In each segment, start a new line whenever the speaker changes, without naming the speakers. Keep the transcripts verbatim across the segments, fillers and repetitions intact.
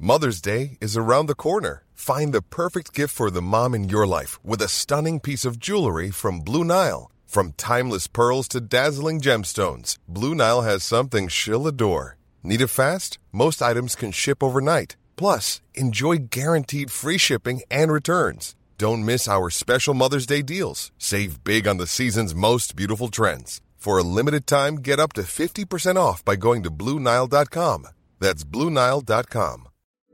Mother's Day is around the corner. Find the perfect gift for the mom in your life with a stunning piece of jewelry from Blue Nile. From timeless pearls to dazzling gemstones, Blue Nile has something she'll adore. Need it fast? Most items can ship overnight. Plus, enjoy guaranteed free shipping and returns. Don't miss our special Mother's Day deals. Save big on the season's most beautiful trends. For a limited time, get up to fifty percent off by going to Blue Nile dot com. That's Blue Nile dot com.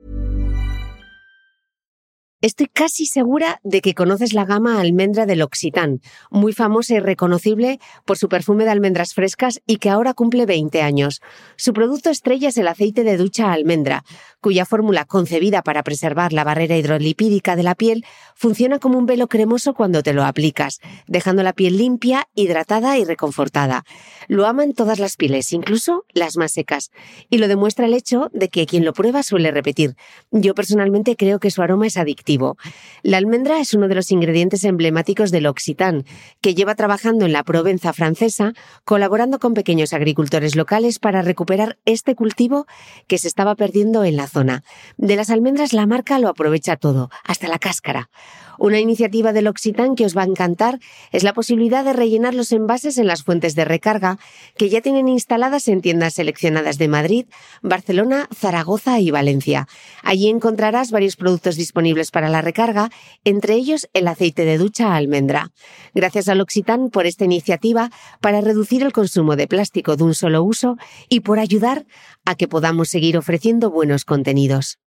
Estoy casi segura de que conoces la gama almendra de L'Occitane, muy famosa y reconocible por su perfume de almendras frescas y que ahora cumple veinte años. Su producto estrella es el aceite de ducha almendra, cuya fórmula, concebida para preservar la barrera hidrolipídica de la piel, funciona como un velo cremoso cuando te lo aplicas, dejando la piel limpia, hidratada y reconfortada. Lo aman todas las pieles, incluso las más secas, y lo demuestra el hecho de que quien lo prueba suele repetir. Yo personalmente creo que su aroma es adictivo. La almendra es uno de los ingredientes emblemáticos de L'Occitane, que lleva trabajando en la Provenza francesa, colaborando con pequeños agricultores locales para recuperar este cultivo que se estaba perdiendo en la zona. De las almendras la marca lo aprovecha todo, hasta la cáscara. Una iniciativa de L'Occitane que os va a encantar es la posibilidad de rellenar los envases en las fuentes de recarga que ya tienen instaladas en tiendas seleccionadas de Madrid, Barcelona, Zaragoza y Valencia. Allí encontrarás varios productos disponibles para la recarga, entre ellos el aceite de ducha almendra. Gracias a L'Occitane por esta iniciativa para reducir el consumo de plástico de un solo uso y por ayudar a que podamos seguir ofreciendo buenos contenidos.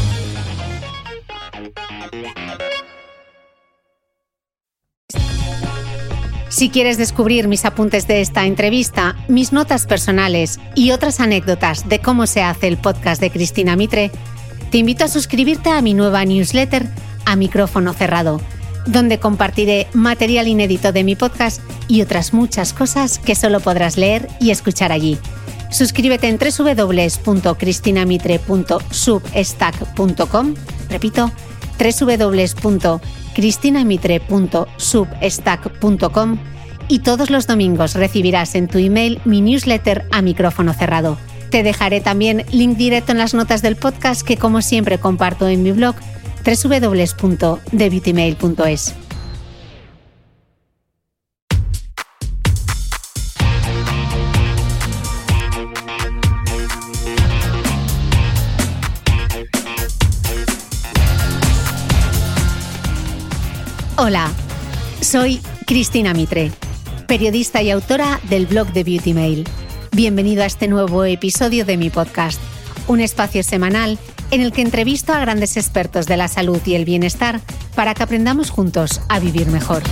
Si quieres descubrir mis apuntes de esta entrevista, mis notas personales y otras anécdotas de cómo se hace el podcast de Cristina Mitre, te invito a suscribirte a mi nueva newsletter A Micrófono Cerrado, donde compartiré material inédito de mi podcast y otras muchas cosas que solo podrás leer y escuchar allí. Suscríbete en doble u doble u doble u punto cristinamitre punto substack punto com, repito, doble u doble u doble u punto cristinamitre punto substack punto com, y todos los domingos recibirás en tu email mi newsletter A Micrófono Cerrado. Te dejaré también link directo en las notas del podcast que, como siempre, comparto en mi blog doble u doble u doble u punto the beauty mail punto es. Hola, soy Cristina Mitre, periodista y autora del blog de Beauty Mail. Bienvenido a este nuevo episodio de mi podcast, un espacio semanal en el que entrevisto a grandes expertos de la salud y el bienestar para que aprendamos juntos a vivir mejor.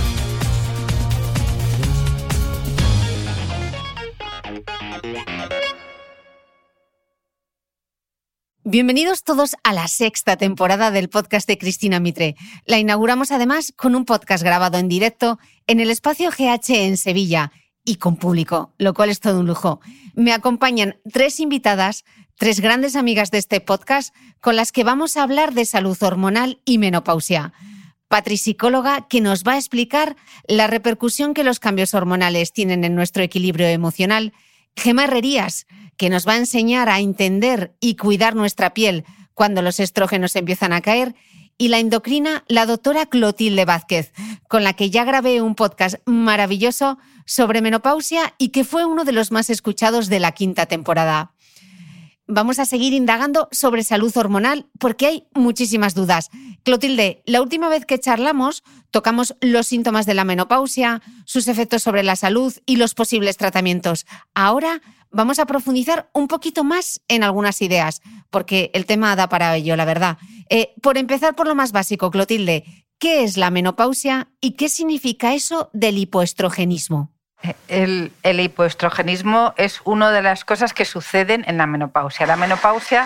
Bienvenidos todos a la sexta temporada del podcast de Cristina Mitre. La inauguramos además con un podcast grabado en directo en el espacio G H en Sevilla y con público, lo cual es todo un lujo. Me acompañan tres invitadas, tres grandes amigas de este podcast con las que vamos a hablar de salud hormonal y menopausia. Patri, psicóloga, que nos va a explicar la repercusión que los cambios hormonales tienen en nuestro equilibrio emocional. Gemma Herrerías, que nos va a enseñar a entender y cuidar nuestra piel cuando los estrógenos empiezan a caer, y la endocrina, la doctora Clotilde Vázquez, con la que ya grabé un podcast maravilloso sobre menopausia y que fue uno de los más escuchados de la quinta temporada. Vamos a seguir indagando sobre salud hormonal porque hay muchísimas dudas. Clotilde, la última vez que charlamos tocamos los síntomas de la menopausia, sus efectos sobre la salud y los posibles tratamientos. Ahora vamos a profundizar un poquito más en algunas ideas, porque el tema da para ello, la verdad. Eh, por empezar por lo más básico, Clotilde, ¿qué es la menopausia y qué significa eso del hipoestrogenismo?
El, el hipoestrogenismo es una de las cosas que suceden en la menopausia. La menopausia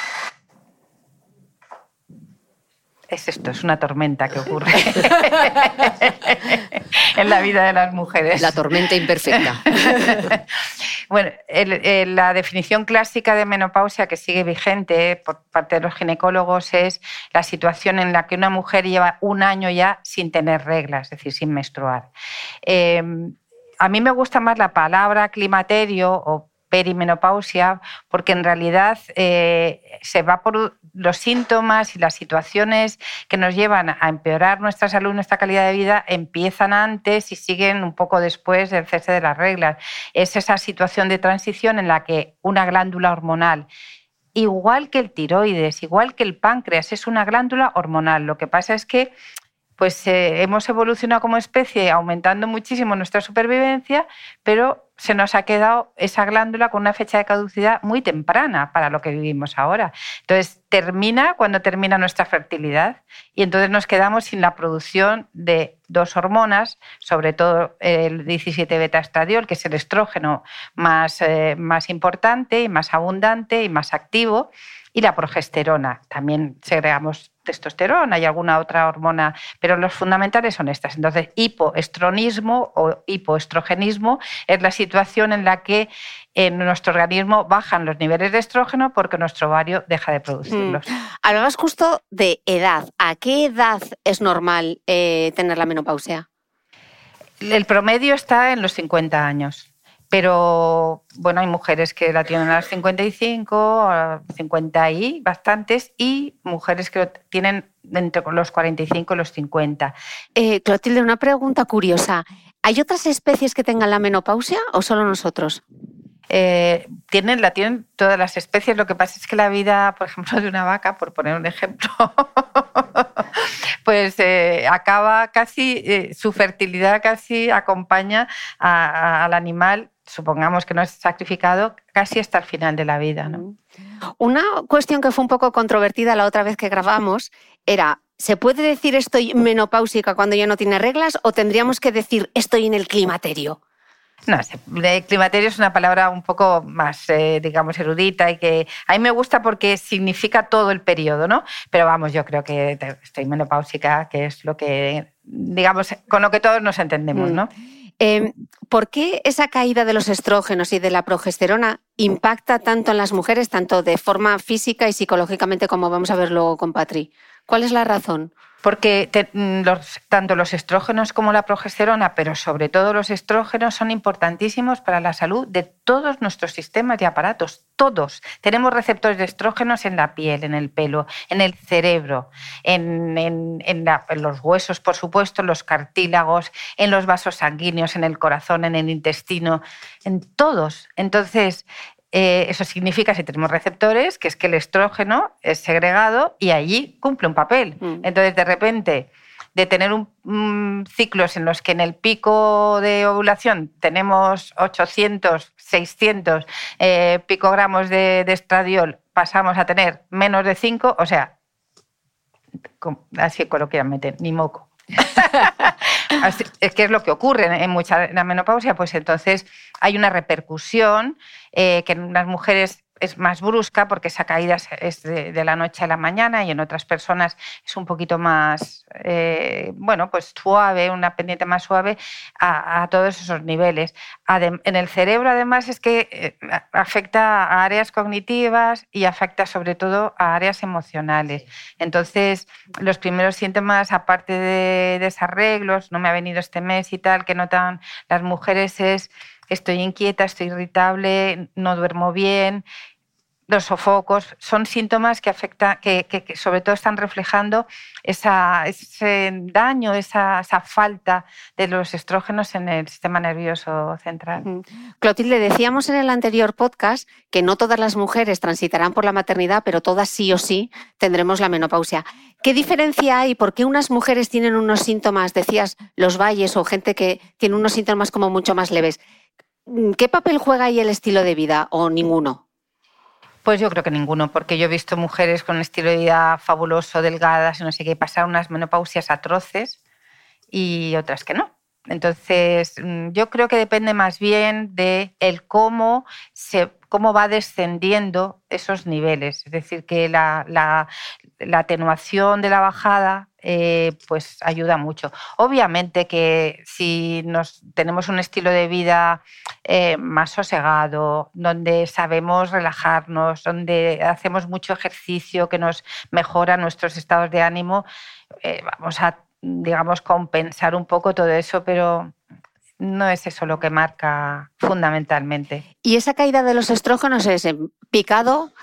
es esto, es una tormenta que ocurre en la vida de las mujeres.
La tormenta imperfecta.
Bueno, el, el, la definición clásica de menopausia que sigue vigente por parte de los ginecólogos es la situación en la que una mujer lleva un año ya sin tener reglas, es decir, sin menstruar. Eh, A mí me gusta más la palabra climaterio o perimenopausia, porque en realidad eh, se va por los síntomas y las situaciones que nos llevan a empeorar nuestra salud, nuestra calidad de vida, empiezan antes y siguen un poco después del cese de las reglas. Es esa situación de transición en la que una glándula hormonal, igual que el tiroides, igual que el páncreas, es una glándula hormonal. Lo que pasa es que pues eh, hemos evolucionado como especie aumentando muchísimo nuestra supervivencia, pero se nos ha quedado esa glándula con una fecha de caducidad muy temprana para lo que vivimos ahora. Entonces termina cuando termina nuestra fertilidad y entonces nos quedamos sin la producción de dos hormonas, sobre todo el diecisiete beta estradiol, que es el estrógeno más, eh, más importante y más abundante y más activo, y la progesterona. También segregamos testosterona y alguna otra hormona, pero los fundamentales son estas. Entonces, hipoestronismo o hipoestrogenismo es la situación en la que en nuestro organismo bajan los niveles de estrógeno porque nuestro ovario deja de producirlos.
Mm. Hablabas justo de edad. ¿A qué edad es normal eh, tener la menopausia?
El promedio está en los cincuenta años. Pero bueno, hay mujeres que la tienen a los cincuenta y cinco, a los cincuenta y bastantes, y mujeres que lo tienen entre los cuarenta y cinco y los cincuenta.
Eh, Clotilde, una pregunta curiosa. ¿Hay otras especies que tengan la menopausia o solo nosotros?
Eh, tienen, la tienen todas las especies. Lo que pasa es que la vida, por ejemplo, de una vaca, por poner un ejemplo, pues eh, acaba casi, eh, su fertilidad casi acompaña a, a, al animal, supongamos que no es sacrificado, casi hasta el final de la vida, ¿no?
Una cuestión que fue un poco controvertida la otra vez que grabamos era, ¿se puede decir estoy menopáusica cuando ya no tiene reglas o tendríamos que decir estoy en el climaterio?
No, el climaterio es una palabra un poco más, eh, digamos, erudita y que a mí me gusta porque significa todo el periodo, ¿no? Pero vamos, yo creo que estoy menopáusica, que es lo que, digamos, con lo que todos nos entendemos, ¿no?
Eh, ¿Por qué esa caída de los estrógenos y de la progesterona impacta tanto en las mujeres, tanto de forma física y psicológicamente, como vamos a ver luego con Patri? ¿Cuál es la razón?
Porque te, los, tanto los estrógenos como la progesterona, pero sobre todo los estrógenos, son importantísimos para la salud de todos nuestros sistemas y aparatos. Todos. Tenemos receptores de estrógenos en la piel, en el pelo, en el cerebro, en, en, en, la, en los huesos, por supuesto, en los cartílagos, en los vasos sanguíneos, en el corazón, en el intestino, en todos. Entonces, Eh, eso significa, si tenemos receptores, que es que el estrógeno es segregado y allí cumple un papel. Mm. Entonces, de repente, de tener un, um, ciclos en los que en el pico de ovulación tenemos ochocientos, seiscientos eh, picogramos de, de estradiol, pasamos a tener menos de cinco, o sea, así coloquialmente, ni moco. Es que es lo que ocurre en mucha en la menopausia, pues entonces hay una repercusión eh, que en las mujeres es más brusca porque esa caída es de, de la noche a la mañana y en otras personas es un poquito más, eh, bueno, pues suave, una pendiente más suave a, a todos esos niveles. Adem- en el cerebro, además, es que eh, afecta a áreas cognitivas y afecta sobre todo a áreas emocionales. Entonces, los primeros síntomas, aparte de desarreglos, no me ha venido este mes y tal, que notan las mujeres es estoy inquieta, estoy irritable, no duermo bien. Los sofocos son síntomas que afectan, que, que, que sobre todo están reflejando esa, ese daño, esa, esa falta de los estrógenos en el sistema nervioso central.
Clotilde, decíamos en el anterior podcast que no todas las mujeres transitarán por la maternidad, pero todas sí o sí tendremos la menopausia. ¿Qué diferencia hay? ¿Por qué unas mujeres tienen unos síntomas, decías, los valles o gente que tiene unos síntomas como mucho más leves? ¿Qué papel juega ahí el estilo de vida o ninguno?
Pues yo creo que ninguno, porque yo he visto mujeres con un estilo de vida fabuloso, delgadas y no sé qué, pasar unas menopausias atroces y otras que no. Entonces, yo creo que depende más bien de el cómo, se, cómo va descendiendo esos niveles. Es decir, que la, la, la atenuación de la bajada eh, pues ayuda mucho. Obviamente que si nos, tenemos un estilo de vida eh, más sosegado, donde sabemos relajarnos, donde hacemos mucho ejercicio que nos mejora nuestros estados de ánimo, eh, vamos a digamos, compensar un poco todo eso, pero no es eso lo que marca fundamentalmente.
¿Y esa caída de los estrógenos es en picado,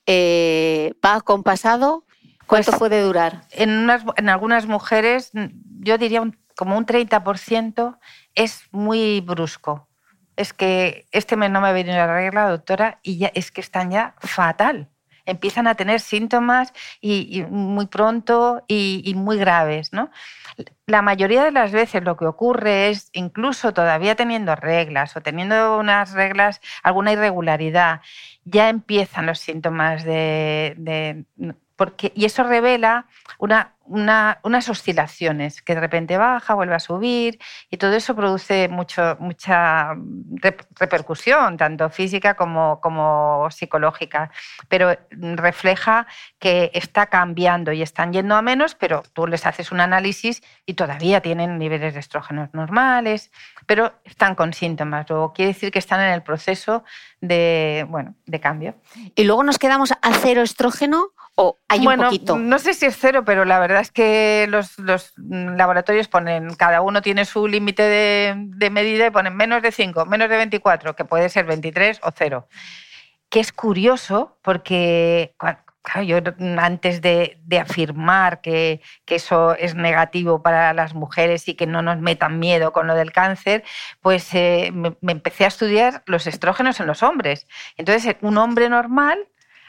eh, va acompasado? ¿Cuánto
Pues,
puede durar?
En, unas, en algunas mujeres, yo diría un, como un treinta por ciento es muy brusco. Es que este mes no me ha venido la regla, doctora, y ya, es que están ya fatal. Empiezan a tener síntomas y, y muy pronto y, y muy graves, ¿no? La mayoría de las veces lo que ocurre es, incluso todavía teniendo reglas o teniendo unas reglas, alguna irregularidad, ya empiezan los síntomas de... de porque, y eso revela una, una, unas oscilaciones, que de repente baja, vuelve a subir, y todo eso produce mucho, mucha repercusión, tanto física como, como psicológica, pero refleja que está cambiando y están yendo a menos, pero tú les haces un análisis y todavía tienen niveles de estrógenos normales, pero están con síntomas, o quiere decir que están en el proceso de, bueno, de cambio.
¿Y luego nos quedamos a cero estrógeno o hay
bueno,
un poquito?
No sé si es cero, pero la verdad es que los, los laboratorios ponen, cada uno tiene su límite de, de medida y ponen menos de cinco, menos de veinticuatro, que puede ser veintitrés o cero. Que es curioso porque... Claro, yo antes de, de afirmar que, que eso es negativo para las mujeres y que no nos metan miedo con lo del cáncer, pues eh, me, me empecé a estudiar los estrógenos en los hombres. Entonces, un hombre normal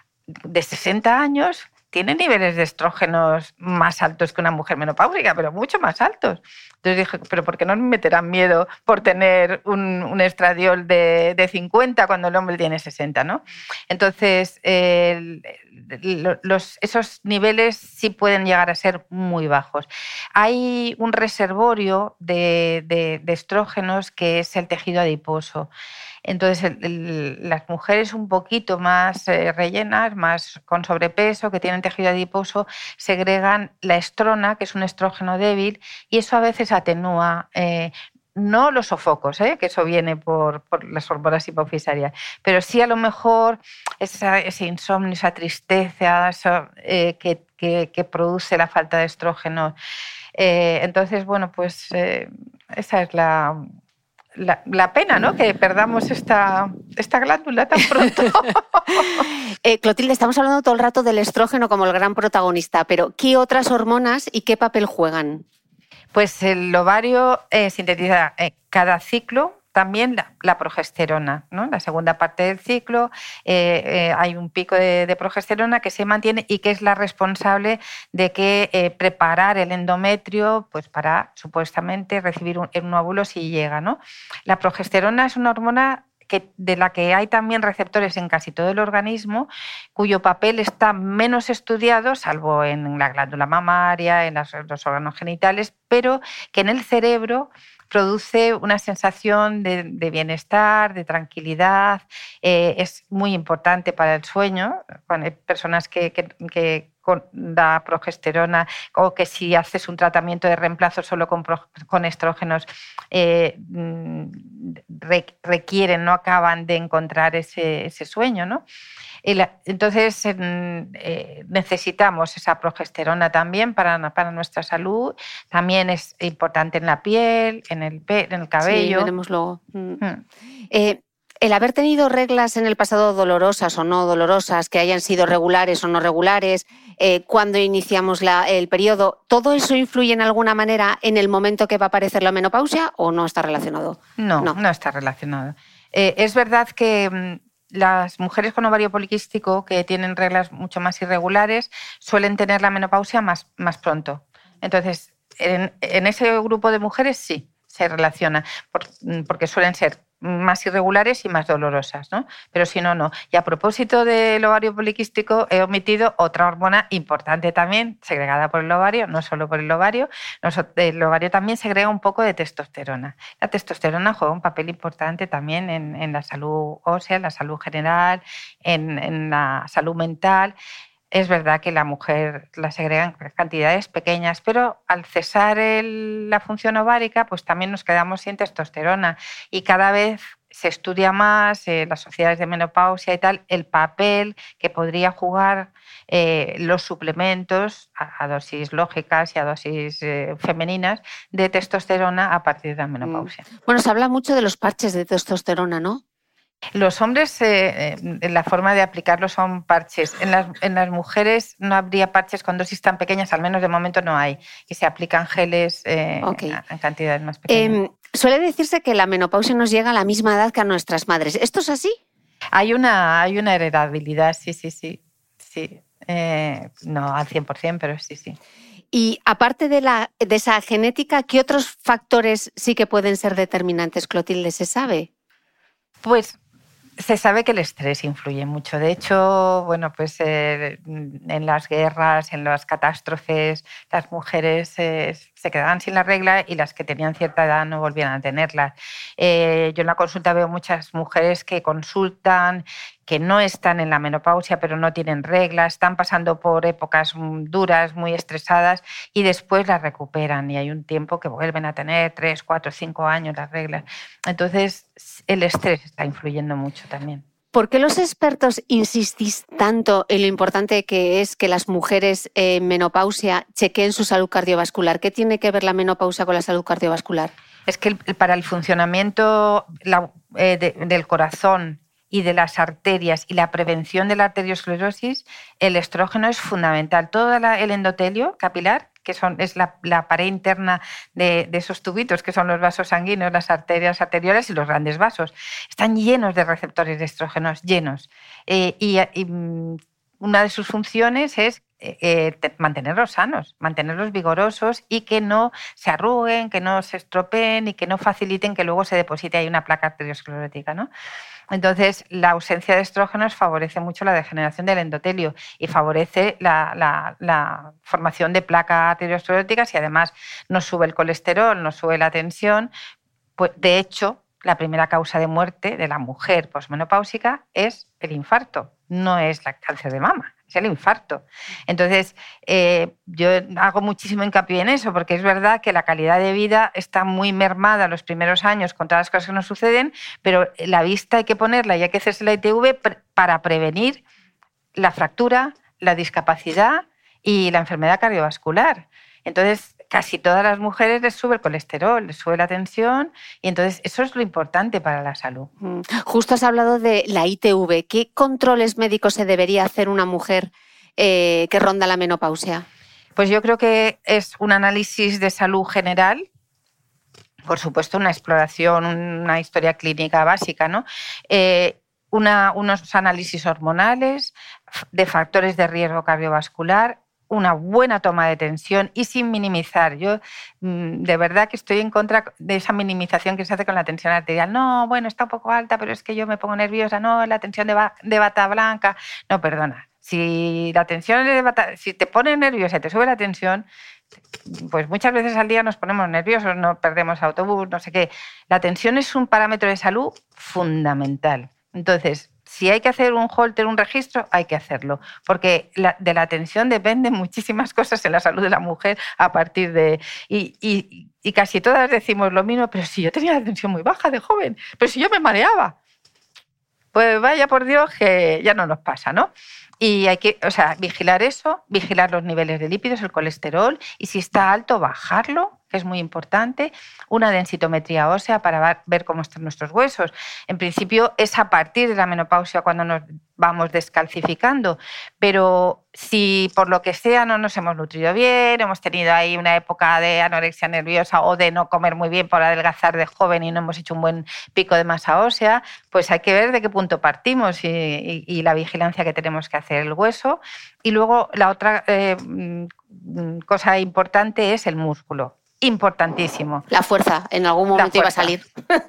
de sesenta años tiene niveles de estrógenos más altos que una mujer menopáusica, pero mucho más altos. Entonces dije, ¿pero por qué no me meterán miedo por tener un, un estradiol de, de cincuenta cuando el hombre tiene sesenta, ¿no? Entonces, eh, los, esos niveles sí pueden llegar a ser muy bajos. Hay un reservorio de, de, de estrógenos que es el tejido adiposo. Entonces, el, el, las mujeres un poquito más eh, rellenas, más con sobrepeso, que tienen tejido adiposo, segregan la estrona, que es un estrógeno débil, y eso a veces atenúa, eh, no los sofocos, ¿eh? Que eso viene por, por las hormonas hipofisarias, pero sí a lo mejor esa, ese insomnio, esa tristeza, eso, eh, que, que, que produce la falta de estrógeno. Eh, entonces, bueno, pues eh, esa es la... La, la pena, ¿no?, que perdamos esta, esta glándula tan pronto.
eh, Clotilde, estamos hablando todo el rato del estrógeno como el gran protagonista, pero ¿qué otras hormonas y qué papel juegan?
Pues el ovario eh, sintetiza eh, cada ciclo también la, la progesterona, ¿no? La segunda parte del ciclo eh, eh, hay un pico de, de progesterona que se mantiene y que es la responsable de que eh, preparar el endometrio, pues para supuestamente recibir un, un óvulo si llega, ¿no? La progesterona es una hormona que, de la que hay también receptores en casi todo el organismo, cuyo papel está menos estudiado, salvo en la glándula mamaria, en las, los órganos genitales, pero que en el cerebro produce una sensación de, de bienestar, de tranquilidad, eh, es muy importante para el sueño. Cuando hay personas que, que, que con la progesterona o que si haces un tratamiento de reemplazo solo con, con estrógenos eh, requieren, no acaban de encontrar ese, ese sueño, ¿no? Entonces eh, necesitamos esa progesterona también para, para nuestra salud. También es importante en la piel, en el, en el cabello.
Sí, veremos luego. Mm. Mm. Eh, el haber tenido reglas en el pasado dolorosas o no dolorosas, que hayan sido regulares o no regulares, eh, cuando iniciamos la, el periodo, ¿todo eso influye en alguna manera en el momento que va a aparecer la menopausia o no está relacionado?
No, no, no está relacionado. Eh, es verdad que las mujeres con ovario poliquístico que tienen reglas mucho más irregulares suelen tener la menopausia más, más pronto. Entonces, en, en ese grupo de mujeres sí se relaciona, por, porque suelen ser más irregulares y más dolorosas, ¿no? Pero si no, no. Y a propósito del ovario poliquístico, he omitido otra hormona importante también, segregada por el ovario, no solo por el ovario. El ovario también segrega un poco de testosterona. La testosterona juega un papel importante también en, en la salud ósea, en la salud general, en, en la salud mental. Es verdad que la mujer la segrega en cantidades pequeñas, pero al cesar el, la función ovárica, pues también nos quedamos sin testosterona y cada vez se estudia más en eh, las sociedades de menopausia y tal, el papel que podría jugar eh, los suplementos a, a dosis lógicas y a dosis eh, femeninas de testosterona a partir de la menopausia.
Bueno, se habla mucho de los parches de testosterona, ¿no?
Los hombres, eh, eh, la forma de aplicarlos son parches. En las, en las mujeres no habría parches con dosis tan pequeñas, al menos de momento no hay. Y se aplican geles eh, okay. en cantidades más pequeñas.
Eh, suele decirse que la menopausia nos llega a la misma edad que a nuestras madres. ¿Esto es así?
Hay una, hay una heredabilidad, sí, sí, sí. sí. Eh, no al cien por ciento, pero sí, sí.
Y aparte de, la, de esa genética, ¿qué otros factores sí que pueden ser determinantes, Clotilde? ¿Se sabe?
Pues se sabe que el estrés influye mucho. De hecho, bueno, pues eh, en las guerras, en las catástrofes, las mujeres eh, se quedaban sin la regla y las que tenían cierta edad no volvían a tenerla. Eh, yo en la consulta veo muchas mujeres que consultan, que no están en la menopausia, pero no tienen regla, están pasando por épocas duras, muy estresadas, y después las recuperan. Y hay un tiempo que vuelven a tener tres, cuatro, cinco años las reglas. Entonces, el estrés está influyendo mucho también.
¿Por qué los expertos insistís tanto en lo importante que es que las mujeres en menopausia chequeen su salud cardiovascular? ¿Qué tiene que ver la menopausia con la salud cardiovascular?
Es que para el funcionamiento la, eh, de, del corazón y de las arterias y la prevención de la arteriosclerosis, el estrógeno es fundamental. Todo la, el endotelio capilar, que son, es la, la pared interna de, de esos tubitos, que son los vasos sanguíneos, las arterias arteriales y los grandes vasos, están llenos de receptores de estrógenos, llenos. Eh, y, y una de sus funciones es eh, mantenerlos sanos, mantenerlos vigorosos y que no se arruguen, que no se estropeen y que no faciliten que luego se deposite ahí una placa arteriosclerótica, ¿no? Entonces, la ausencia de estrógenos favorece mucho la degeneración del endotelio y favorece la, la, la formación de placas arterioscleróticas y además nos sube el colesterol, nos sube la tensión. Pues, de hecho, la primera causa de muerte de la mujer posmenopáusica es el infarto, no es el cáncer de mama. Es el infarto. Entonces, eh, yo hago muchísimo hincapié en eso, porque es verdad que la calidad de vida está muy mermada los primeros años con todas las cosas que nos suceden, pero la vista hay que ponerla y hay que hacerse la I T V para prevenir la fractura, la discapacidad y la enfermedad cardiovascular. Entonces, casi todas las mujeres les sube el colesterol, les sube la tensión y entonces eso es lo importante para la salud.
Justo has hablado de la I T V. ¿Qué controles médicos se debería hacer una mujer eh, que ronda la menopausia?
Pues yo creo que es un análisis de salud general, por supuesto una exploración, una historia clínica básica, ¿no? Eh, una, unos análisis hormonales, de factores de riesgo cardiovascular, una buena toma de tensión y sin minimizar. Yo de verdad que estoy en contra de esa minimización que se hace con la tensión arterial. No, bueno, está un poco alta, pero es que yo me pongo nerviosa. No, la tensión de, ba de bata blanca. No, perdona. Si la tensión de bata, si te pones nerviosa y te sube la tensión, pues muchas veces al día nos ponemos nerviosos, no perdemos autobús, no sé qué. La tensión es un parámetro de salud fundamental. Entonces, si hay que hacer un holter, un registro, hay que hacerlo, porque la, de la tensión dependen muchísimas cosas en la salud de la mujer a partir de... Y, y, y casi todas decimos lo mismo, pero si yo tenía la tensión muy baja de joven, pero si yo me mareaba. Pues vaya por Dios que ya no nos pasa, ¿no? Y hay que, o sea, vigilar eso, vigilar los niveles de lípidos, el colesterol, y si está alto, bajarlo, que es muy importante, una densitometría ósea para ver cómo están nuestros huesos. En principio es a partir de la menopausia cuando nos vamos descalcificando, pero si por lo que sea no nos hemos nutrido bien, hemos tenido ahí una época de anorexia nerviosa o de no comer muy bien por adelgazar de joven y no hemos hecho un buen pico de masa ósea, pues hay que ver de qué punto partimos y, y, y la vigilancia que tenemos que hacer el hueso. Y luego la otra eh, cosa importante es el músculo. Importantísimo.
La fuerza, en algún momento iba a salir.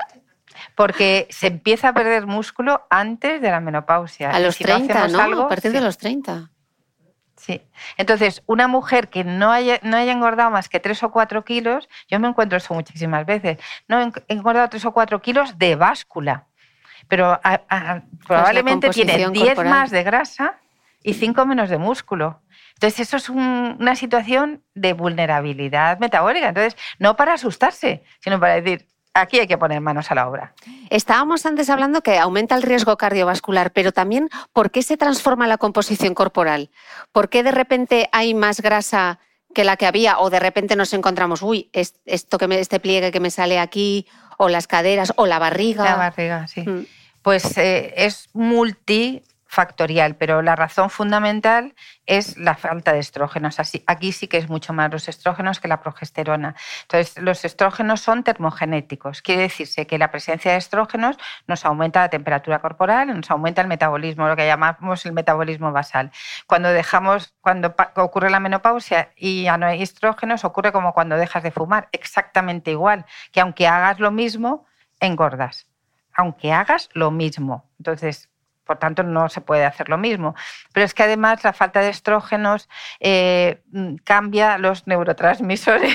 Porque se empieza a perder músculo antes de la menopausia.
A los
si
treinta,
no,
¿no?
Algo,
a partir
sí.
de los treinta.
Sí. Entonces, una mujer que no haya, no haya engordado más que tres o cuatro kilos, yo me encuentro eso muchísimas veces, no he engordado tres o cuatro kilos de báscula, pero a, a, probablemente tiene diez más de grasa y cinco menos de músculo. Entonces, eso es un, una situación de vulnerabilidad metabólica. Entonces, no para asustarse, sino para decir, aquí hay que poner manos a la obra.
Estábamos antes hablando que aumenta el riesgo cardiovascular, pero también ¿por qué se transforma la composición corporal? ¿Por qué de repente hay más grasa que la que había? O de repente nos encontramos, uy, esto que me, este pliegue que me sale aquí, o las caderas, o la barriga.
La barriga, sí.
Mm.
Pues eh, es multifactorial, pero la razón fundamental es la falta de estrógenos. Así, aquí sí que es mucho más los estrógenos que la progesterona. Entonces, los estrógenos son termogenéticos. Quiere decirse que la presencia de estrógenos nos aumenta la temperatura corporal, nos aumenta el metabolismo, lo que llamamos el metabolismo basal. Cuando dejamos, cuando ocurre la menopausia y ya no hay estrógenos, ocurre como cuando dejas de fumar, exactamente igual, que aunque hagas lo mismo, engordas. Aunque hagas lo mismo. Entonces, por tanto, no se puede hacer lo mismo. Pero es que además la falta de estrógenos eh, cambia los neurotransmisores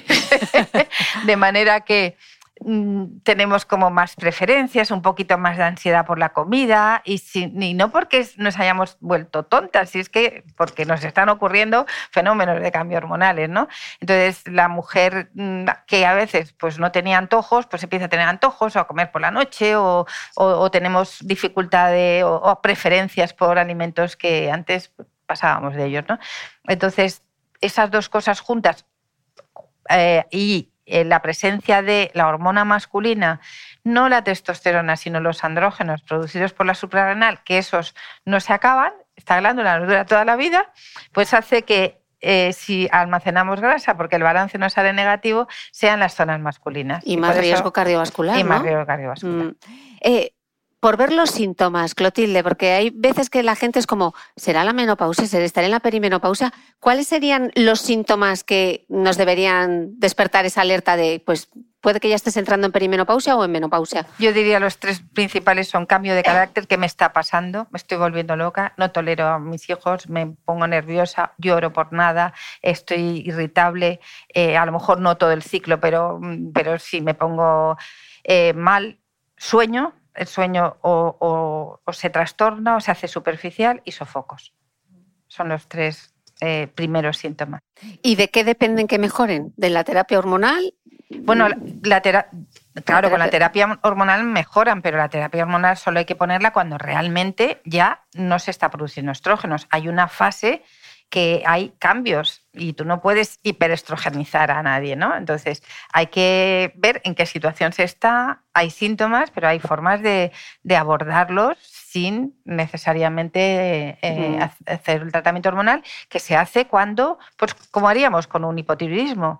de manera que mm, tenemos como más preferencias, un poquito más de ansiedad por la comida y, si, y no porque nos hayamos vuelto tontas, si es que porque nos están ocurriendo fenómenos de cambio hormonales, ¿no? Entonces, la mujer mm, que a veces pues, no tenía antojos, pues empieza a tener antojos o a comer por la noche o, o, o tenemos dificultad de, o, o preferencias por alimentos que antes pasábamos de ellos, ¿no? Entonces, esas dos cosas juntas eh, y la presencia de la hormona masculina, no la testosterona, sino los andrógenos producidos por la suprarrenal, que esos no se acaban, esta glándula nos dura toda la vida, pues hace que eh, si almacenamos grasa, porque el balance nos sale negativo, sean las zonas masculinas.
Y, y más riesgo eso, cardiovascular,
Y
¿no?
más riesgo cardiovascular.
Mm. Eh, por ver los síntomas, Clotilde, porque hay veces que la gente es como, ¿será la menopausia? ¿Estaré en la perimenopausia? ¿Cuáles serían los síntomas que nos deberían despertar esa alerta de, pues, puede que ya estés entrando en perimenopausia o en menopausia?
Yo diría los tres principales son cambio de carácter, ¿qué me está pasando? Me estoy volviendo loca, no tolero a mis hijos, me pongo nerviosa, lloro por nada, estoy irritable, eh, a lo mejor no todo el ciclo, pero, pero sí me pongo eh, mal, sueño, el sueño o, o, o se trastorna o se hace superficial y sofocos. Son los tres eh, primeros síntomas.
¿Y de qué dependen que mejoren? ¿De la terapia hormonal?
Bueno, la, la tera- claro, con la terapia hormonal mejoran, pero la terapia hormonal solo hay que ponerla cuando realmente ya no se está produciendo estrógenos. Hay una fase que hay cambios y tú no puedes hiperestrogenizar a nadie, ¿no? Entonces hay que ver en qué situación se está, hay síntomas, pero hay formas de, de abordarlos sin necesariamente eh, mm. hacer el tratamiento hormonal, que se hace cuando, pues como haríamos con un hipotiroidismo.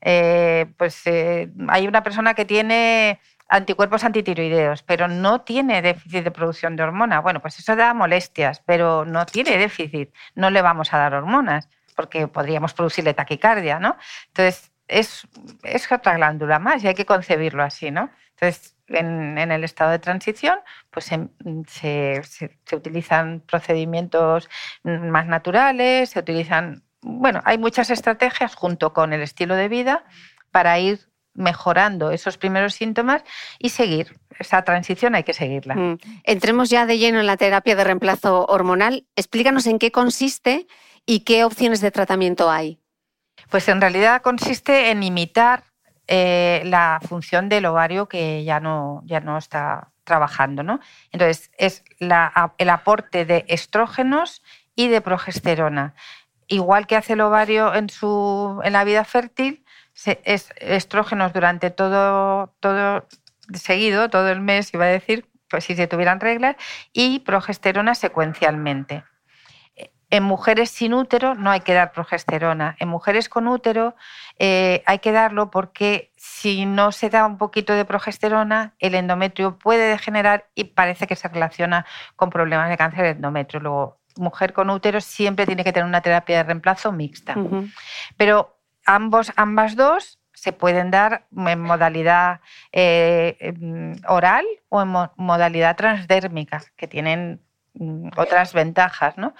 Eh, pues eh, hay una persona que tiene anticuerpos antitiroideos, pero no tiene déficit de producción de hormona. Bueno, pues eso da molestias, pero no tiene déficit. No le vamos a dar hormonas porque podríamos producirle taquicardia, ¿no? Entonces, es, es otra glándula más y hay que concebirlo así, ¿no? Entonces, en, en el estado de transición, pues se, se, se, se utilizan procedimientos más naturales, se utilizan... Bueno, hay muchas estrategias junto con el estilo de vida para ir mejorando esos primeros síntomas y seguir. Esa transición hay que seguirla.
Mm. Entremos ya de lleno en la terapia de reemplazo hormonal. Explícanos en qué consiste y qué opciones de tratamiento hay.
Pues en realidad consiste en imitar eh, la función del ovario que ya no, ya no está trabajando, ¿no? Entonces, es la, el aporte de estrógenos y de progesterona. Igual que hace el ovario en, su, en la vida fértil, es estrógenos durante todo, todo seguido, todo el mes, iba a decir, pues si se tuvieran reglas, y progesterona secuencialmente. En mujeres sin útero no hay que dar progesterona. En mujeres con útero eh, hay que darlo porque si no se da un poquito de progesterona, el endometrio puede degenerar y parece que se relaciona con problemas de cáncer de endometrio. Luego, mujer con útero siempre tiene que tener una terapia de reemplazo mixta. Uh-huh. Pero ambos, ambas dos se pueden dar en modalidad eh, oral o en mo- modalidad transdérmica, que tienen otras ventajas, ¿no?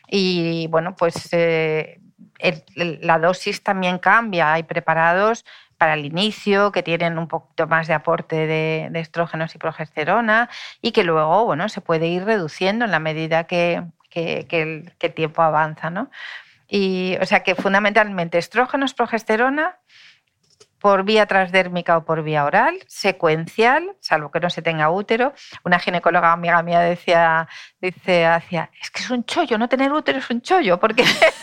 Y bueno, pues eh, el, el, la dosis también cambia. Hay preparados para el inicio que tienen un poquito más de aporte de, de estrógenos y progesterona y que luego, bueno, se puede ir reduciendo en la medida que, que, que, el, que el tiempo avanza, ¿no? Y, o sea que fundamentalmente estrógenos, progesterona, por vía transdérmica o por vía oral, secuencial, salvo que no se tenga útero. Una ginecóloga amiga mía decía, dice, hacía, es que es un chollo, no tener útero es un chollo, porque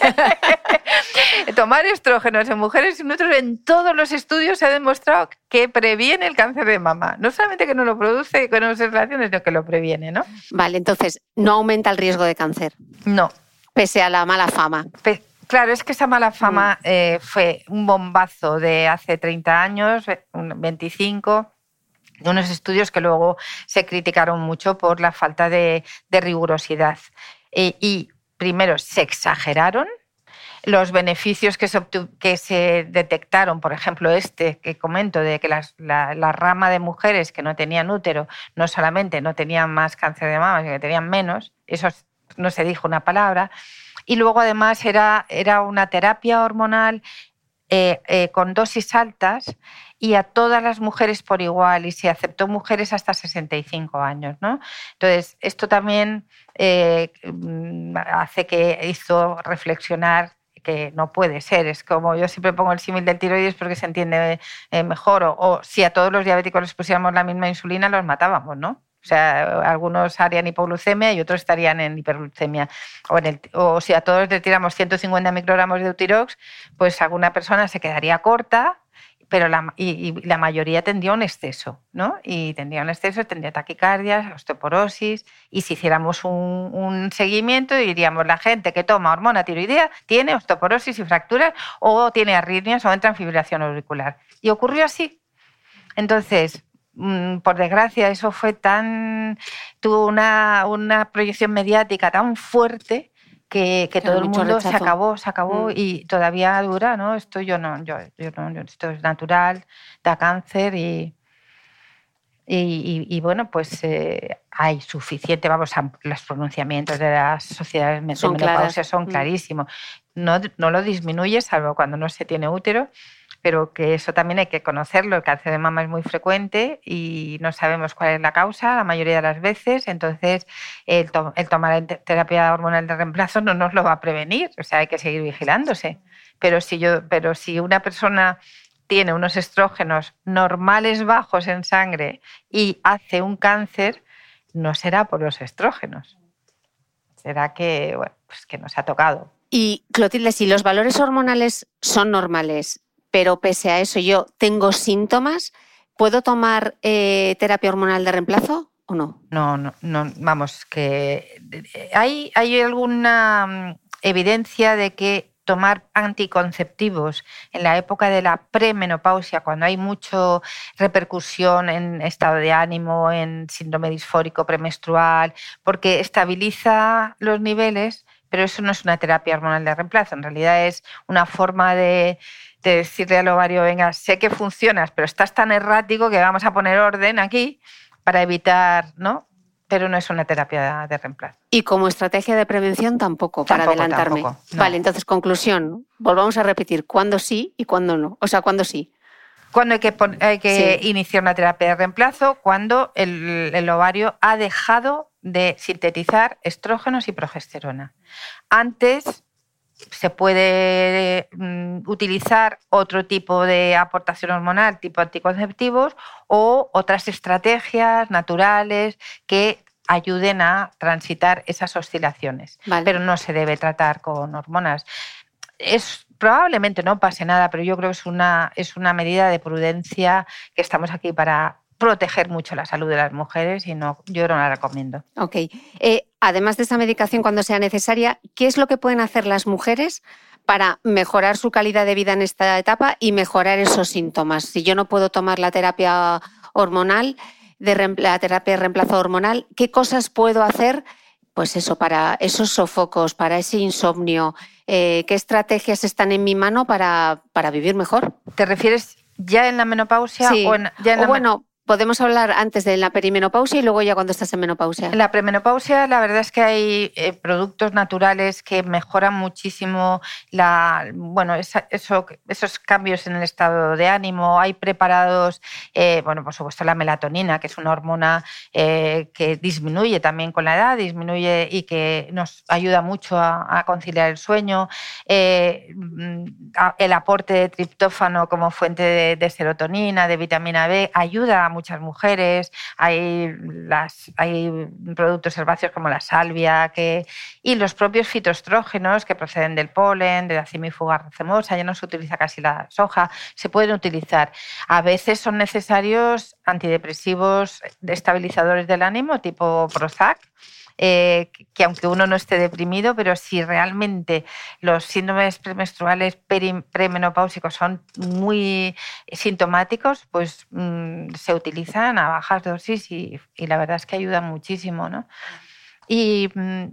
tomar estrógenos en mujeres sin útero en todos los estudios se ha demostrado que previene el cáncer de mama. No solamente que no lo produce con observaciones, sino que lo previene, ¿no?
Vale, entonces, ¿no aumenta el riesgo de cáncer?
No.
Pese a la mala fama.
Pe- Claro, es que esa mala fama eh, fue un bombazo de hace treinta años, veinticinco, de unos estudios que luego se criticaron mucho por la falta de, de rigurosidad. Eh, y primero, se exageraron los beneficios que se, obtu- que se detectaron, por ejemplo, este que comento, de que las, la, la rama de mujeres que no tenían útero no solamente no tenían más cáncer de mama, sino que tenían menos, eso no se dijo una palabra. Y luego, además, era, era una terapia hormonal eh, eh, con dosis altas y a todas las mujeres por igual, y se aceptó mujeres hasta sesenta y cinco años, ¿no? Entonces, esto también eh, hace que hizo reflexionar que no puede ser. Es como yo siempre pongo el símil del tiroides porque se entiende eh, mejor. O, o si a todos los diabéticos les pusiéramos la misma insulina, los matábamos, ¿no? O sea, algunos harían hipoglucemia y otros estarían en hiperglucemia. O, en el, o si a todos les tiramos ciento cincuenta microgramos de Eutirox, pues alguna persona se quedaría corta, pero la, y, y la mayoría tendría un exceso, ¿no? Y tendría un exceso, tendría taquicardias, osteoporosis. Y si hiciéramos un, un seguimiento, diríamos, la gente que toma hormona tiroidea tiene osteoporosis y fracturas, o tiene arritmias, o entra en fibrilación auricular. Y ocurrió así. Entonces, por desgracia, eso fue tan, tuvo una, una proyección mediática tan fuerte que, que todo el mundo rechazo. se acabó, se acabó mm. y todavía dura, ¿no? Esto yo no, yo, yo no, esto es natural, da cáncer y, y, y, y bueno, pues eh, hay suficiente, vamos, a, los pronunciamientos de las sociedades de menopausia son clarísimos. No, no lo disminuye, salvo cuando no se tiene útero, pero que eso también hay que conocerlo. El cáncer de mama es muy frecuente y no sabemos cuál es la causa la mayoría de las veces, entonces el, to- el tomar terapia hormonal de reemplazo no nos lo va a prevenir, o sea, hay que seguir vigilándose. Pero si, yo, pero si una persona tiene unos estrógenos normales bajos en sangre y hace un cáncer, no será por los estrógenos, será que, bueno, pues que nos ha tocado.
Y Clotilde, si los valores hormonales son normales, pero pese a eso yo tengo síntomas, ¿puedo tomar eh, terapia hormonal de reemplazo o no?
No, no, no, vamos, que hay, hay alguna evidencia de que tomar anticonceptivos en la época de la premenopausia, cuando hay mucha repercusión en estado de ánimo, en síndrome disfórico premenstrual, porque estabiliza los niveles, pero eso no es una terapia hormonal de reemplazo, en realidad es una forma de... de decirle al ovario, venga, sé que funcionas, pero estás tan errático que vamos a poner orden aquí para evitar, ¿no? Pero no es una terapia de reemplazo.
Y como estrategia de prevención tampoco, para tampoco, adelantarme.
Tampoco, no.
Vale, entonces, conclusión, volvamos a repetir, ¿cuándo sí y cuándo no? O sea, ¿cuándo sí?
Cuando hay que, pon- hay que sí. iniciar una terapia de reemplazo, cuando el, el ovario ha dejado de sintetizar estrógenos y progesterona. Antes se puede mm, utilizar otro tipo de aportación hormonal, tipo anticonceptivos, o otras estrategias naturales que ayuden a transitar esas oscilaciones. Vale. Pero no se debe tratar con hormonas. Es, probablemente no pase nada, pero yo creo que es una, es una medida de prudencia, que estamos aquí para proteger mucho la salud de las mujeres y no, yo no la recomiendo.
Ok. Eh, además de esa medicación, cuando sea necesaria, ¿qué es lo que pueden hacer las mujeres para mejorar su calidad de vida en esta etapa y mejorar esos síntomas? Si yo no puedo tomar la terapia hormonal, de la terapia de reemplazo hormonal, ¿qué cosas puedo hacer? Pues eso, para esos sofocos, para ese insomnio, eh, ¿qué estrategias están en mi mano para, para vivir mejor?
¿Te refieres ya en la menopausia?
Sí.
O, en, ya en
o
la
bueno, podemos hablar antes de la perimenopausia y luego ya cuando estás en menopausia.
En la premenopausia la verdad es que hay eh, productos naturales que mejoran muchísimo la, bueno, esa, eso, esos cambios en el estado de ánimo. Hay preparados, eh, bueno, por supuesto la melatonina, que es una hormona eh, que disminuye también con la edad, disminuye y que nos ayuda mucho a, a conciliar el sueño. Eh, el aporte de triptófano como fuente de, de serotonina, de vitamina B, ayuda a muchas mujeres. Hay, las, hay productos herbáceos como la salvia que, y los propios fitoestrógenos que proceden del polen, de la cimifuga racemosa, ya no se utiliza casi la soja, se pueden utilizar. A veces son necesarios antidepresivos estabilizadores del ánimo tipo Prozac, Eh, que aunque uno no esté deprimido, pero si realmente los síndromes premenstruales premenopáusicos son muy sintomáticos, pues mmm, se utilizan a bajas dosis y, y la verdad es que ayudan muchísimo, ¿no? Y,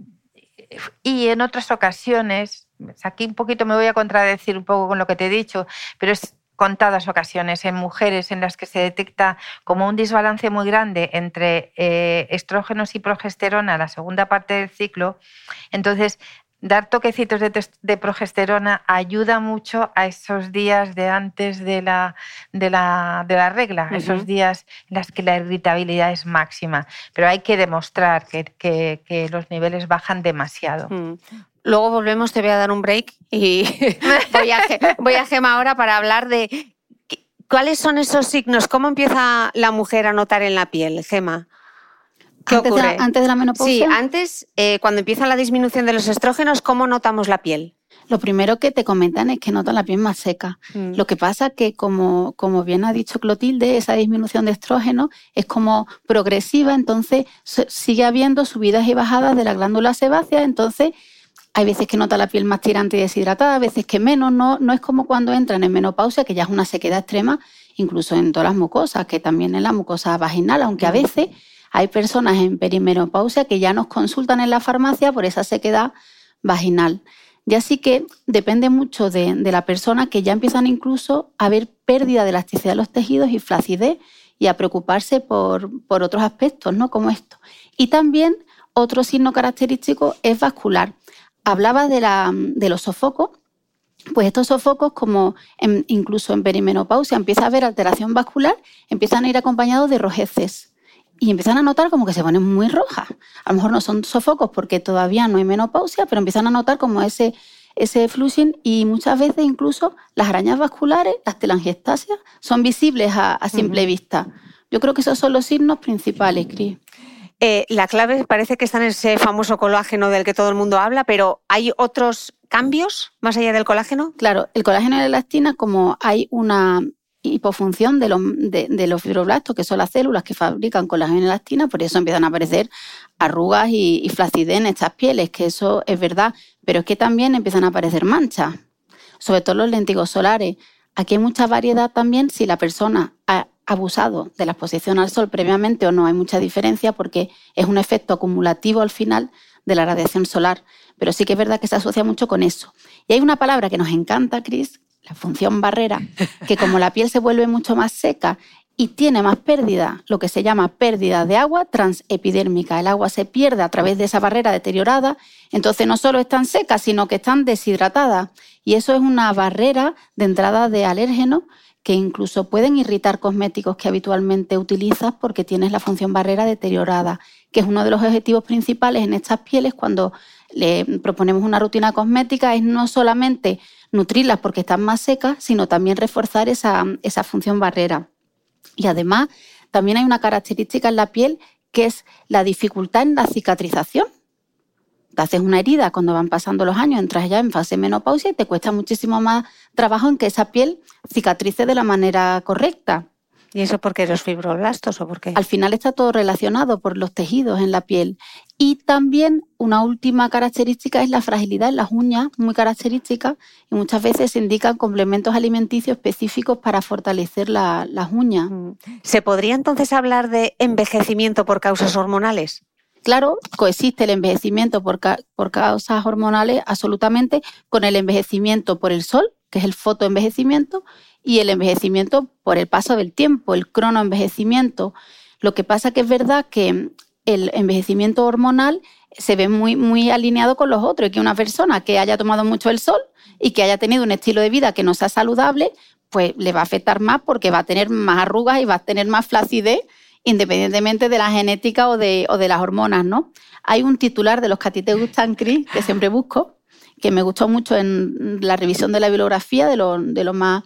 y en otras ocasiones, aquí un poquito me voy a contradecir un poco con lo que te he dicho, pero es contadas ocasiones en mujeres en las que se detecta como un desbalance muy grande entre eh, estrógenos y progesterona, la segunda parte del ciclo. Entonces, dar toquecitos de, de progesterona ayuda mucho a esos días de antes de la, de la, de la regla, uh-huh. esos días en los que la irritabilidad es máxima. Pero hay que demostrar que, que, que los niveles bajan demasiado.
Uh-huh. Luego volvemos, te voy a dar un break y voy, a, voy a Gema ahora para hablar de cuáles son esos signos, cómo empieza la mujer a notar en la piel, Gema. ¿Qué
antes
ocurre?
De la, ¿Antes de la menopausia?
Sí, antes, eh, cuando empieza la disminución de los estrógenos, ¿cómo notamos la piel?
Lo primero que te comentan es que notan la piel más seca. Mm. Lo que pasa es que, como, como bien ha dicho Clotilde, esa disminución de estrógeno es como progresiva, entonces sigue habiendo subidas y bajadas de la glándula sebácea, entonces hay veces que nota la piel más tirante y deshidratada, a veces que menos. No, no es como cuando entran en menopausia, que ya es una sequedad extrema, incluso en todas las mucosas, que también en la mucosa vaginal, aunque a veces hay personas en perimenopausia que ya nos consultan en la farmacia por esa sequedad vaginal. Y así que depende mucho de, de la persona, que ya empiezan incluso a ver pérdida de elasticidad de los tejidos y flacidez y a preocuparse por, por otros aspectos, ¿no? Como esto. Y también otro signo característico es vascular. Hablaba de, la, de los sofocos, pues estos sofocos, como en, incluso en perimenopausia empieza a haber alteración vascular, empiezan a ir acompañados de rojeces y empiezan a notar como que se ponen muy rojas. A lo mejor no son sofocos porque todavía no hay menopausia, pero empiezan a notar como ese, ese flushing, y muchas veces incluso las arañas vasculares, las telangiectasias, son visibles a, a simple uh-huh. vista. Yo creo que esos son los signos principales, Cris.
Eh, la clave parece que está en ese famoso colágeno del que todo el mundo habla, pero ¿hay otros cambios más allá del colágeno?
Claro, el colágeno y la elastina, como hay una hipofunción de los, de, de los fibroblastos, que son las células que fabrican colágeno y elastina, por eso empiezan a aparecer arrugas y, y flacidez en estas pieles, que eso es verdad, pero es que también empiezan a aparecer manchas, sobre todo los lentigos solares. Aquí hay mucha variedad también si la persona ha abusado de la exposición al sol previamente o no. Hay mucha diferencia porque es un efecto acumulativo al final de la radiación solar, pero sí que es verdad que se asocia mucho con eso. Y hay una palabra que nos encanta, Cris, la función barrera, que como la piel se vuelve mucho más seca y tiene más pérdida, lo que se llama pérdida de agua transepidérmica. El agua se pierde a través de esa barrera deteriorada, entonces no solo están secas, sino que están deshidratadas. Y eso es una barrera de entrada de alérgenos que incluso pueden irritar cosméticos que habitualmente utilizas porque tienes la función barrera deteriorada, que es uno de los objetivos principales en estas pieles cuando le proponemos una rutina cosmética, es no solamente nutrirlas porque están más secas, sino también reforzar esa, esa función barrera. Y además también hay una característica en la piel que es la dificultad en la cicatrización. Te haces una herida cuando van pasando los años, entras ya en fase de menopausia y te cuesta muchísimo más trabajo en que esa piel cicatrice de la manera correcta.
¿Y eso por qué? ¿Los fibroblastos o por qué?
Al final está todo relacionado por los tejidos en la piel. Y también una última característica es la fragilidad en las uñas, muy característica, y muchas veces se indican complementos alimenticios específicos para fortalecer la, las uñas.
¿Se podría entonces hablar de envejecimiento por causas hormonales?
Claro, coexiste el envejecimiento por, ca- por causas hormonales absolutamente con el envejecimiento por el sol, que es el fotoenvejecimiento, y el envejecimiento por el paso del tiempo, el cronoenvejecimiento. Lo que pasa que es verdad que el envejecimiento hormonal se ve muy, muy alineado con los otros, y que una persona que haya tomado mucho el sol y que haya tenido un estilo de vida que no sea saludable, pues le va a afectar más porque va a tener más arrugas y va a tener más flacidez, independientemente de la genética o de, o de las hormonas, ¿no? Hay un titular de los que a ti te gustan, Cris, que siempre busco, que me gustó mucho en la revisión de la bibliografía, de lo, de lo más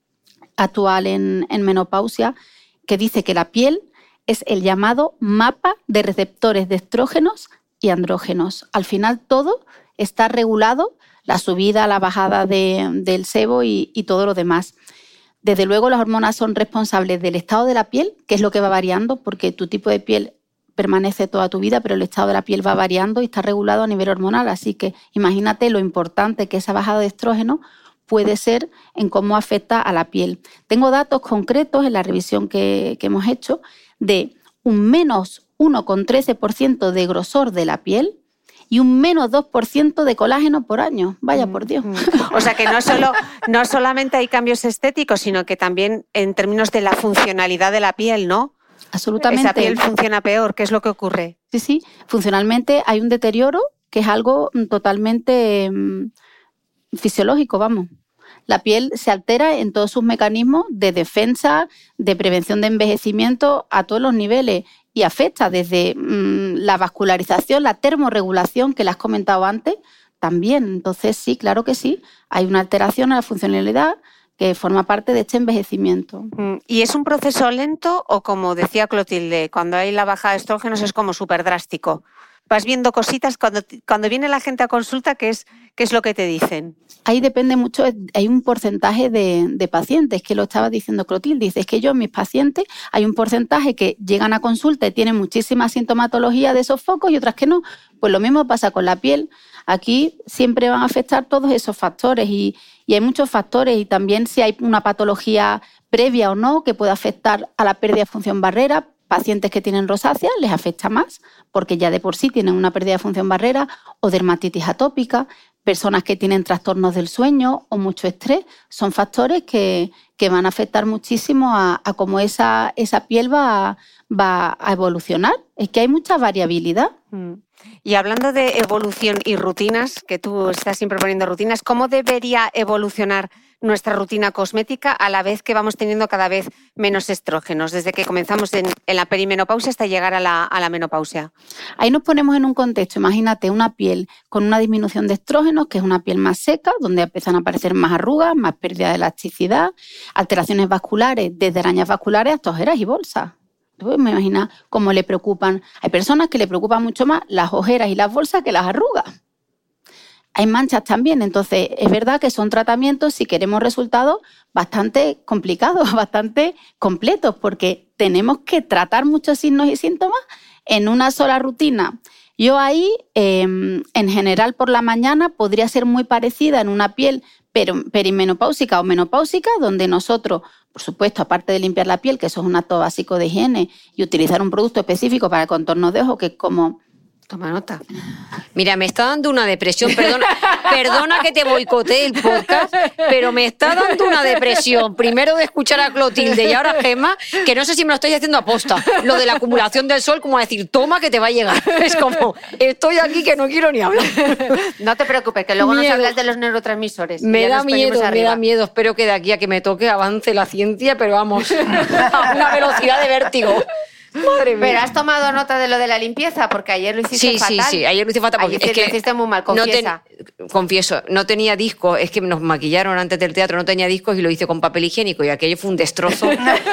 actual en, en menopausia, que dice que la piel es el llamado mapa de receptores de estrógenos y andrógenos. Al final todo está regulado, la subida, la bajada de, del sebo y, y todo lo demás. Desde luego las hormonas son responsables del estado de la piel, que es lo que va variando, porque tu tipo de piel permanece toda tu vida, pero el estado de la piel va variando y está regulado a nivel hormonal. Así que imagínate lo importante que esa bajada de estrógeno puede ser en cómo afecta a la piel. Tengo datos concretos en la revisión que, que hemos hecho de un menos uno coma trece por ciento de grosor de la piel y un menos dos por ciento de colágeno por año. Vaya por Dios.
O sea que no, solo, no solamente hay cambios estéticos, sino que también en términos de la funcionalidad de la piel, ¿no?
Absolutamente.
Esa piel funciona peor. ¿Qué es lo que ocurre?
Sí, sí. Funcionalmente hay un deterioro que es algo totalmente mmm, fisiológico, vamos. La piel se altera en todos sus mecanismos de defensa, de prevención de envejecimiento a todos los niveles y afecta desde mmm, la vascularización, la termorregulación que le has comentado antes, también. Entonces sí, claro que sí, hay una alteración a la funcionalidad que forma parte de este envejecimiento.
¿Y es un proceso lento o, como decía Clotilde, cuando hay la bajada de estrógenos es como súper drástico? Vas viendo cositas cuando, cuando viene la gente a consulta, ¿qué es, qué es lo que te dicen?
Ahí depende mucho, hay un porcentaje de, de pacientes, que lo estaba diciendo Clotilde, dice, es que yo, mis pacientes, hay un porcentaje que llegan a consulta y tienen muchísima sintomatología de esos focos y otras que no. Pues lo mismo pasa con la piel. Aquí siempre van a afectar todos esos factores y, y hay muchos factores, y también si hay una patología previa o no que pueda afectar a la pérdida de función barrera. Pacientes que tienen rosácea les afecta más porque ya de por sí tienen una pérdida de función barrera o dermatitis atópica. Personas que tienen trastornos del sueño o mucho estrés son factores que, que van a afectar muchísimo a, a cómo esa, esa piel va, va a evolucionar. Es que hay mucha variabilidad.
Mm. Y hablando de evolución y rutinas, que tú estás siempre poniendo rutinas, ¿cómo debería evolucionar nuestra rutina cosmética a la vez que vamos teniendo cada vez menos estrógenos, desde que comenzamos en, en la perimenopausia hasta llegar a la, a la menopausia?
Ahí nos ponemos en un contexto. Imagínate una piel con una disminución de estrógenos, que es una piel más seca, donde empiezan a aparecer más arrugas, más pérdida de elasticidad, alteraciones vasculares, desde arañas vasculares hasta ojeras y bolsas. Me imagino cómo le preocupan. Hay personas que le preocupan mucho más las ojeras y las bolsas que las arrugas. Hay manchas también, entonces es verdad que son tratamientos, si queremos resultados, bastante complicados, bastante completos, porque tenemos que tratar muchos signos y síntomas en una sola rutina. Yo ahí, eh, en general por la mañana, podría ser muy parecida en una piel perimenopáusica o menopáusica, donde nosotros, por supuesto, aparte de limpiar la piel, que eso es un acto básico de higiene, y utilizar un producto específico para el contorno de ojo, que es como...
Toma nota.
Mira, me está dando una depresión, perdona, perdona que te boicotee el podcast, pero me está dando una depresión, primero de escuchar a Clotilde y ahora a Gemma, que no sé si me lo estáis haciendo aposta, lo de la acumulación del sol, como a decir, toma que te va a llegar. Es como, estoy aquí que no quiero ni hablar.
No te preococes, que luego
miedo.
Nos hablas de los neurotransmisores.
Me da miedo, me da miedo, espero que de aquí a que me toque avance la ciencia, pero vamos, a una velocidad de vértigo. Madre mía.
Pero has tomado nota de lo de la limpieza, porque ayer lo hiciste
sí,
fatal.
Sí, sí, sí, ayer lo hice fatal. Porque
ayer
es que
lo hiciste muy mal, confiesa.
No ten, confieso, no tenía discos, es que nos maquillaron antes del teatro, no tenía discos y lo hice con papel higiénico y aquello fue un destrozo.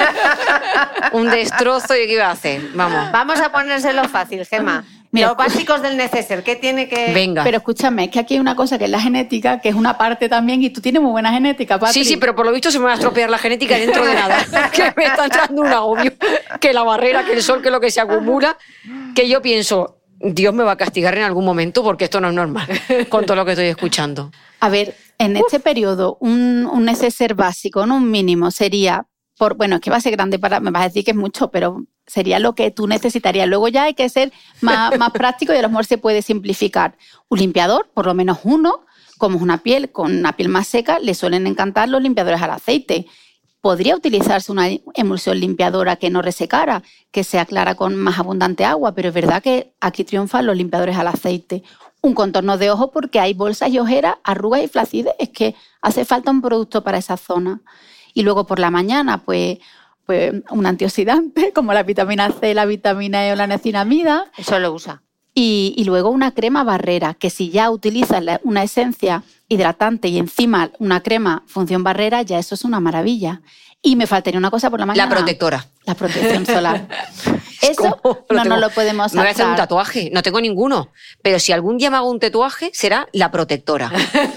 Un destrozo, ¿y qué iba a hacer? Vamos.
Vamos a ponérselo fácil, Gemma. Mira, los básicos del neceser, ¿qué tiene que...?
Venga.
Pero escúchame, es que aquí hay una cosa que es la genética, que es una parte también, y tú tienes muy buena genética, Patri.
Sí, sí, pero por lo visto se me va a estropear la genética dentro de nada. Que me está entrando un agobio. Que la barrera, que el sol, que lo que se acumula, que yo pienso, Dios me va a castigar en algún momento porque esto no es normal, con todo lo que estoy escuchando.
A ver, en este Uf. periodo, un, un neceser básico, no un mínimo, sería... Por, bueno, es que va a ser grande, para, me vas a decir que es mucho, pero sería lo que tú necesitarías. Luego ya hay que ser más, más práctico y a lo mejor se puede simplificar. Un limpiador, por lo menos uno, como es una piel, con una piel más seca, le suelen encantar los limpiadores al aceite. podría utilizarse una emulsión limpiadora que no resecara, que sea clara con más abundante agua, pero es verdad que aquí triunfan los limpiadores al aceite. Un contorno de ojo porque hay bolsas y ojeras, arrugas y flacidez, es que hace falta un producto para esa zona. Y luego por la mañana, pues, pues un antioxidante como la vitamina C, la vitamina E o la niacinamida.
Eso lo usa.
Y, y luego una crema barrera, que si ya utilizas la, una esencia hidratante y encima una crema función barrera, ya eso es una maravilla. Y me faltaría una cosa por la mañana.
La protectora.
La protección solar. Eso no nos lo podemos
saltar. Me voy a hacer un
saltar.
tatuaje, no tengo ninguno. Pero si algún día me hago un tatuaje, será la protectora.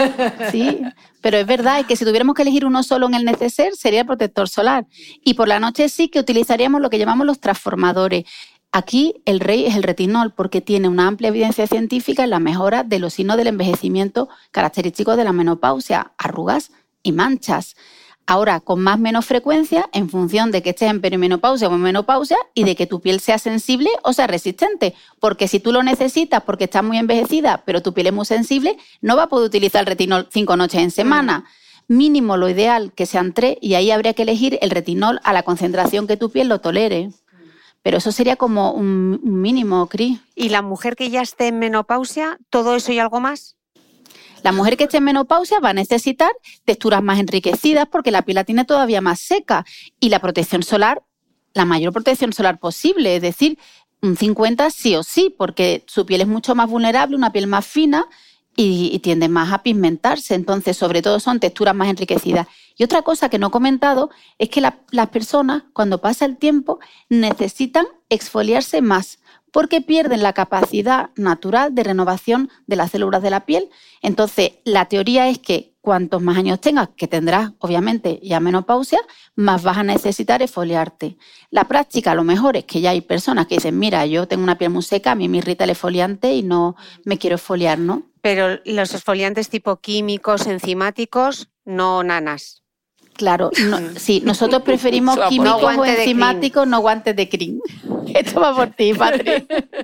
Sí, pero es verdad, es que si tuviéramos que elegir uno solo en el neceser, sería el protector solar. Y por la noche sí que utilizaríamos lo que llamamos los transformadores. Aquí el rey es el retinol porque tiene una amplia evidencia científica en la mejora de los signos del envejecimiento característicos de la menopausia, arrugas y manchas. Ahora, con más o menos frecuencia, en función de que estés en perimenopausia o en menopausia y de que tu piel sea sensible o sea resistente. Porque si tú lo necesitas porque estás muy envejecida, pero tu piel es muy sensible, no va a poder utilizar el retinol cinco noches en semana. Mm. Mínimo lo ideal que sean tres y ahí habría que elegir el retinol a la concentración que tu piel lo tolere. Pero eso sería como un, un mínimo, Cris.
¿Y la mujer que ya esté en menopausia, todo eso y algo más?
La mujer que esté en menopausia va a necesitar texturas más enriquecidas porque la piel la tiene todavía más seca. Y la protección solar, la mayor protección solar posible, es decir, un cincuenta sí o sí, porque su piel es mucho más vulnerable, una piel más fina y, y tiende más a pigmentarse. Entonces, sobre todo son texturas más enriquecidas. Y otra cosa que no he comentado es que la, las personas, cuando pasa el tiempo, necesitan exfoliarse más porque pierden la capacidad natural de renovación de las células de la piel. Entonces, la teoría es que cuantos más años tengas, que tendrás, obviamente, ya menopausia, más vas a necesitar exfoliarte. La práctica, lo mejor es que ya hay personas que dicen, mira, yo tengo una piel muy seca, a mí me irrita el exfoliante y no me quiero exfoliar, ¿no?
Pero los exfoliantes tipo químicos, enzimáticos, no nanas.
Claro, no, sí, nosotros preferimos químicos no o enzimáticos, no guantes de crin. Esto va por ti, Patri.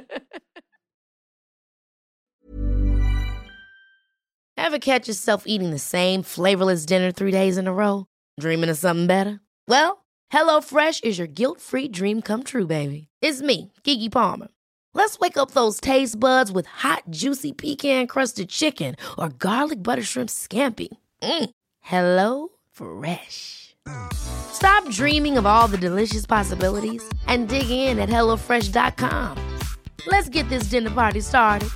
Ever catch yourself eating the same flavorless dinner three days in a row? Dreaming of something better? Well, HelloFresh is your guilt-free dream come true, baby. It's me, Keke Palmer. Let's wake up those taste buds with hot, juicy pecan-crusted chicken or garlic butter shrimp scampi. Mm. Hello Fresh. Stop dreaming of all the delicious possibilities and dig in at hello fresh dot com. Let's get this dinner party started.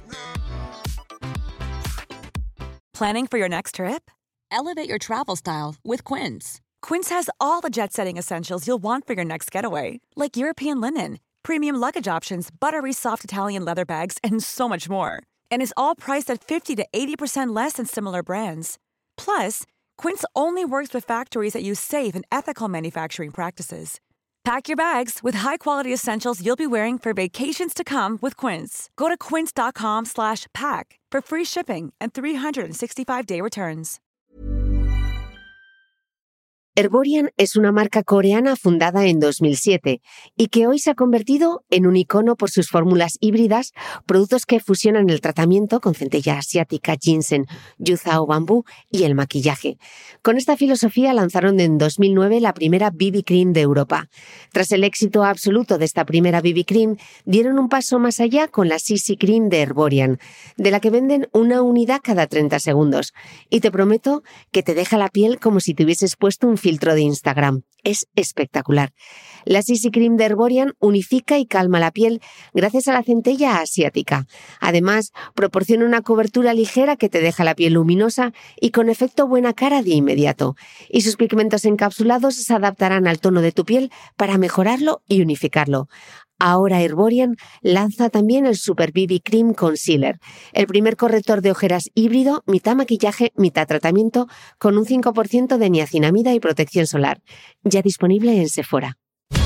Planning for your next trip? Elevate your travel style with Quince. Quince has all the jet-setting essentials you'll want for your next getaway, like European linen, premium luggage options, buttery soft Italian leather bags, and so much more. And is all priced at fifty to eighty percent less than similar brands. Plus, Quince only works with factories that use safe and ethical manufacturing practices. Pack your bags with high-quality essentials you'll be wearing for vacations to come with Quince. Go to quince dot com slash pack for free shipping and three sixty-five day returns.
Herborian es una marca coreana fundada en dos mil siete y que hoy se ha convertido en un icono por sus fórmulas híbridas, productos que fusionan el tratamiento con centella asiática, ginseng, yuza o bambú y el maquillaje. Con esta filosofía lanzaron en dos mil nueve la primera B B Cream de Europa. Tras el éxito absoluto de esta primera B B Cream, dieron un paso más allá con la C C Cream de Herborian, de la que venden una unidad cada treinta segundos. Y te prometo que te deja la piel como si te hubieses puesto un filtro de Instagram. Es espectacular. La C C Cream de Herborian unifica y calma la piel gracias a la centella asiática. Además, proporciona una cobertura ligera que te deja la piel luminosa y con efecto buena cara de inmediato. Y sus pigmentos encapsulados se adaptarán al tono de tu piel para mejorarlo y unificarlo. Ahora Herborian lanza también el Super B B Cream Concealer, el primer corrector de ojeras híbrido, mitad maquillaje, mitad tratamiento, con un cinco por ciento de niacinamida y protección solar. Ya disponible en Sephora.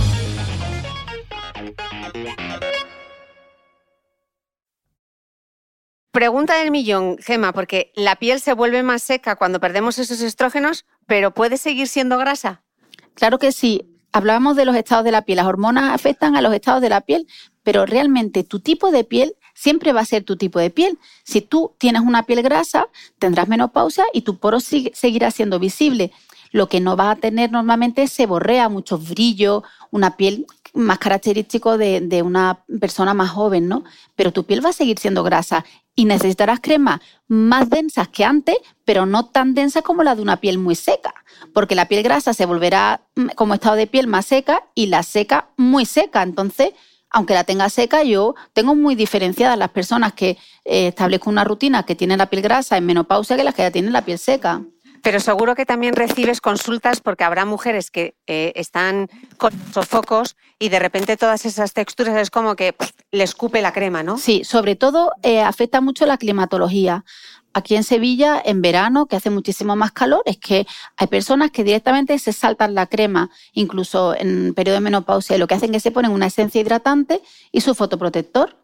Pregunta del millón, Gemma, porque la piel se vuelve más seca cuando perdemos esos estrógenos, pero ¿puede seguir siendo grasa?
Claro que sí. Hablábamos de los estados de la piel. Las hormonas afectan a los estados de la piel, pero realmente tu tipo de piel siempre va a ser tu tipo de piel. Si tú tienes una piel grasa, tendrás menopausia y tu poro seguirá siendo visible. Lo que no vas a tener normalmente es seborrea, mucho brillo, una piel más característico de, de una persona más joven, ¿no? Pero tu piel va a seguir siendo grasa y necesitarás cremas más densas que antes, pero no tan densas como la de una piel muy seca, porque la piel grasa se volverá como estado de piel más seca y la seca muy seca. Entonces, aunque la tenga seca, yo tengo muy diferenciadas las personas que eh, establezco una rutina que tienen la piel grasa en menopausia que las que ya tienen la piel seca.
Pero seguro que también recibes consultas porque habrá mujeres que eh, están con sofocos y de repente todas esas texturas es como que pff, le escupe la crema, ¿no?
Sí, sobre todo eh, afecta mucho la climatología. Aquí en Sevilla, en verano, que hace muchísimo más calor, es que hay personas que directamente se saltan la crema, incluso en periodo de menopausia, y lo que hacen es que se ponen una esencia hidratante y su fotoprotector.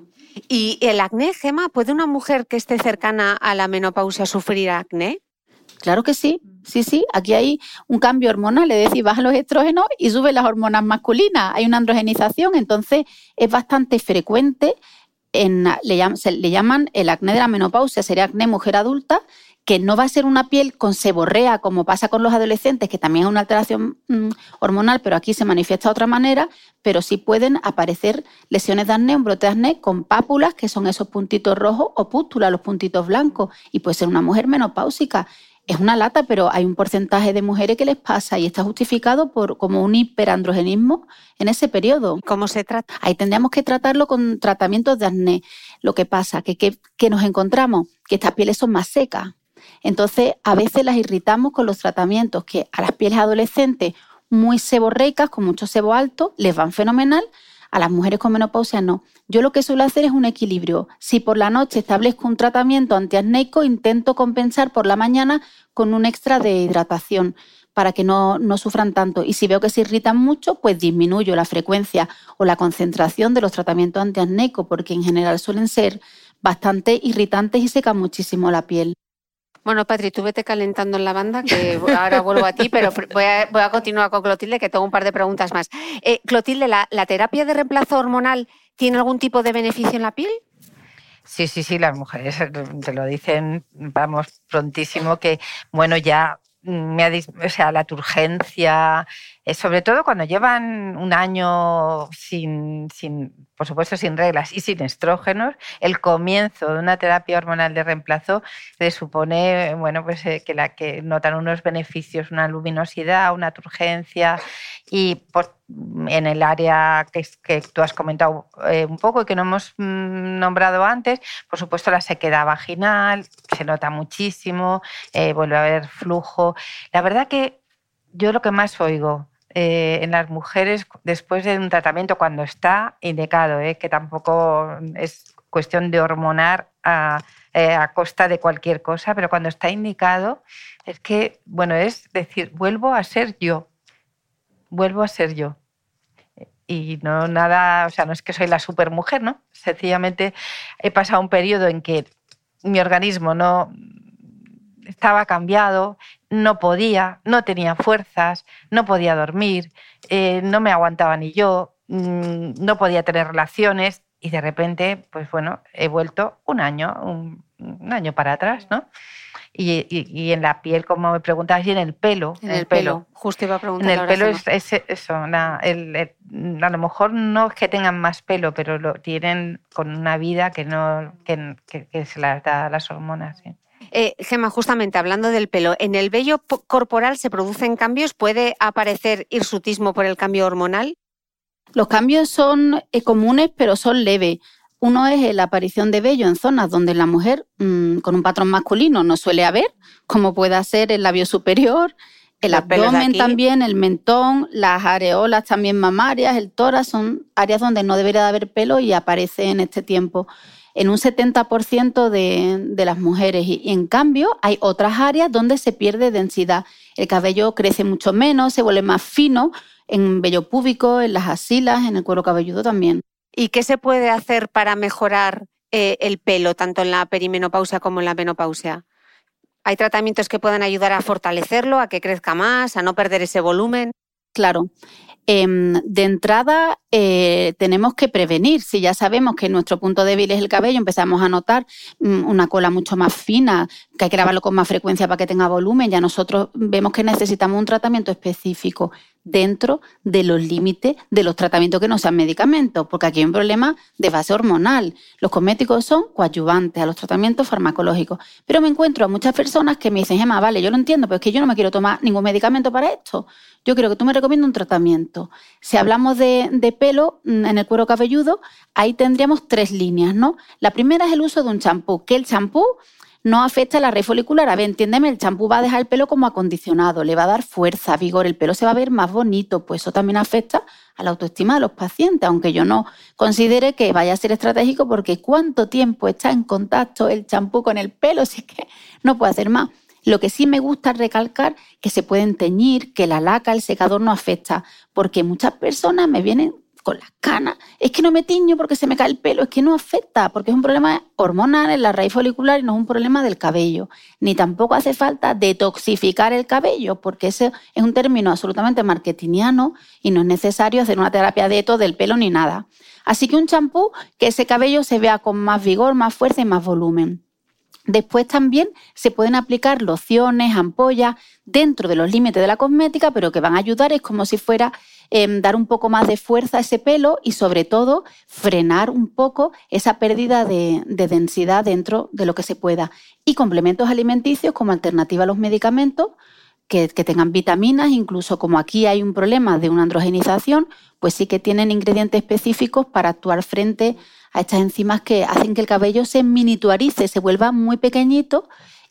¿Y el acné, Gemma? ¿Puede una mujer que esté cercana a la menopausia sufrir acné?
Claro que sí, sí, sí. Aquí hay un cambio hormonal, es decir, bajan los estrógenos y suben las hormonas masculinas. Hay una androgenización, entonces es bastante frecuente. En, le, llaman, se, le llaman el acné de la menopausia, sería acné mujer adulta, que no va a ser una piel con seborrea como pasa con los adolescentes, que también es una alteración mmm, hormonal, pero aquí se manifiesta de otra manera, pero sí pueden aparecer lesiones de acné, un brote de acné con pápulas, que son esos puntitos rojos, o pústulas, los puntitos blancos, y puede ser una mujer menopáusica. Es una lata, pero hay un porcentaje de mujeres que les pasa y está justificado por como un hiperandrogenismo en ese periodo.
¿Cómo se trata?
Ahí tendríamos que tratarlo con tratamientos de acné. Lo que pasa que, que, que nos encontramos que estas pieles son más secas. Entonces, a veces las irritamos con los tratamientos que a las pieles adolescentes muy seborreicas, con mucho sebo alto, les van fenomenal. A las mujeres con menopausia no. Yo lo que suelo hacer es un equilibrio. Si por la noche establezco un tratamiento antiacnéico, intento compensar por la mañana con un extra de hidratación para que no, no sufran tanto. Y si veo que se irritan mucho, pues disminuyo la frecuencia o la concentración de los tratamientos antiacnéicos, porque en general suelen ser bastante irritantes y secan muchísimo la piel.
Bueno, Patri, tú vete calentando en la banda, que ahora vuelvo a ti, pero voy a, voy a continuar con Clotilde, que tengo un par de preguntas más. Eh, Clotilde, ¿la, ¿la terapia de reemplazo hormonal tiene algún tipo de beneficio en la piel?
Sí, sí, sí, las mujeres te lo dicen, vamos, prontísimo, que bueno, ya me ha, o sea, la turgencia, eh, sobre todo cuando llevan un año sin, sin, por supuesto, sin reglas y sin estrógenos, el comienzo de una terapia hormonal de reemplazo les supone, bueno, pues eh, que, la, que notan unos beneficios, una luminosidad, una turgencia y pues, en el área que, que tú has comentado eh, un poco y que no hemos mm, nombrado antes, por supuesto la sequedad vaginal, se nota muchísimo, eh, vuelve a haber flujo. La verdad que yo lo que más oigo eh, en las mujeres después de un tratamiento cuando está indicado, eh, que tampoco es cuestión de hormonar a, eh, a costa de cualquier cosa, pero cuando está indicado es que, bueno, es decir, vuelvo a ser yo, vuelvo a ser yo. Y no nada, o sea, no es que soy la supermujer, ¿no? Sencillamente he pasado un periodo en que mi organismo no estaba cambiado, no podía, no tenía fuerzas, no podía dormir, eh, no me aguantaba ni yo, mmm, no podía tener relaciones y de repente, pues bueno, he vuelto un año, un, un año para atrás, ¿no? Y, y, y en la piel, como me preguntabas, y en el pelo.
En el, el pelo. pelo, justo iba a preguntar.
En el pelo es, es eso, la, el, el, a lo mejor no es que tengan más pelo, pero lo tienen con una vida que, no, que, que, que se las da las hormonas, ¿sí?
Eh, Gemma, justamente hablando del pelo, ¿en el vello corporal se producen cambios? ¿Puede aparecer hirsutismo por el cambio hormonal?
Los cambios son eh, comunes, pero son leves. Uno es la aparición de vello en zonas donde la mujer mmm, con un patrón masculino no suele haber, como puede ser el labio superior, el Los abdomen también, el mentón, las areolas también mamarias, el tórax, son áreas donde no debería de haber pelo y aparece en este tiempo en un setenta por ciento de, de las mujeres. Y, y en cambio hay otras áreas donde se pierde densidad. El cabello crece mucho menos, se vuelve más fino, en vello púbico, en las axilas, en el cuero cabelludo también.
¿Y qué se puede hacer para mejorar eh, el pelo, tanto en la perimenopausia como en la menopausia? ¿Hay tratamientos que puedan ayudar a fortalecerlo, a que crezca más, a no perder ese volumen?
Claro. Eh, de entrada, eh, tenemos que prevenir. Si ya sabemos que nuestro punto débil es el cabello, empezamos a notar mm, una cola mucho más fina, que hay que lavarlo con más frecuencia para que tenga volumen, ya nosotros vemos que necesitamos un tratamiento específico dentro de los límites de los tratamientos que no sean medicamentos, porque aquí hay un problema de base hormonal. Los cosméticos son coadyuvantes a los tratamientos farmacológicos, pero me encuentro a muchas personas que me dicen, Gemma, vale, yo lo entiendo, pero es que yo no me quiero tomar ningún medicamento para esto. Yo quiero que tú me recomiendes un tratamiento. Si hablamos de, de pelo en el cuero cabelludo, ahí tendríamos tres líneas, ¿no? La primera es el uso de un champú, que el champú no afecta a la raíz folicular. A ver, entiéndeme, el champú va a dejar el pelo como acondicionado, le va a dar fuerza, vigor, el pelo se va a ver más bonito, pues eso también afecta a la autoestima de los pacientes, aunque yo no considere que vaya a ser estratégico, porque ¿cuánto tiempo está en contacto el champú con el pelo? Si es que no puede hacer más. Lo que sí me gusta recalcar que se pueden teñir, que la laca, el secador no afecta, porque muchas personas me vienen con las canas, es que no me tiño porque se me cae el pelo, es que no afecta, porque es un problema hormonal en la raíz folicular y no es un problema del cabello. Ni tampoco hace falta detoxificar el cabello, porque ese es un término absolutamente marketingiano y no es necesario hacer una terapia deto del pelo ni nada. Así que un champú que ese cabello se vea con más vigor, más fuerza y más volumen. Después también se pueden aplicar lociones, ampollas, dentro de los límites de la cosmética, pero que van a ayudar, es como si fuera eh, dar un poco más de fuerza a ese pelo y sobre todo frenar un poco esa pérdida de, de densidad dentro de lo que se pueda. Y complementos alimenticios como alternativa a los medicamentos, que, que tengan vitaminas, incluso como aquí hay un problema de una androgenización, pues sí que tienen ingredientes específicos para actuar frente a estas enzimas que hacen que el cabello se miniaturice, se vuelva muy pequeñito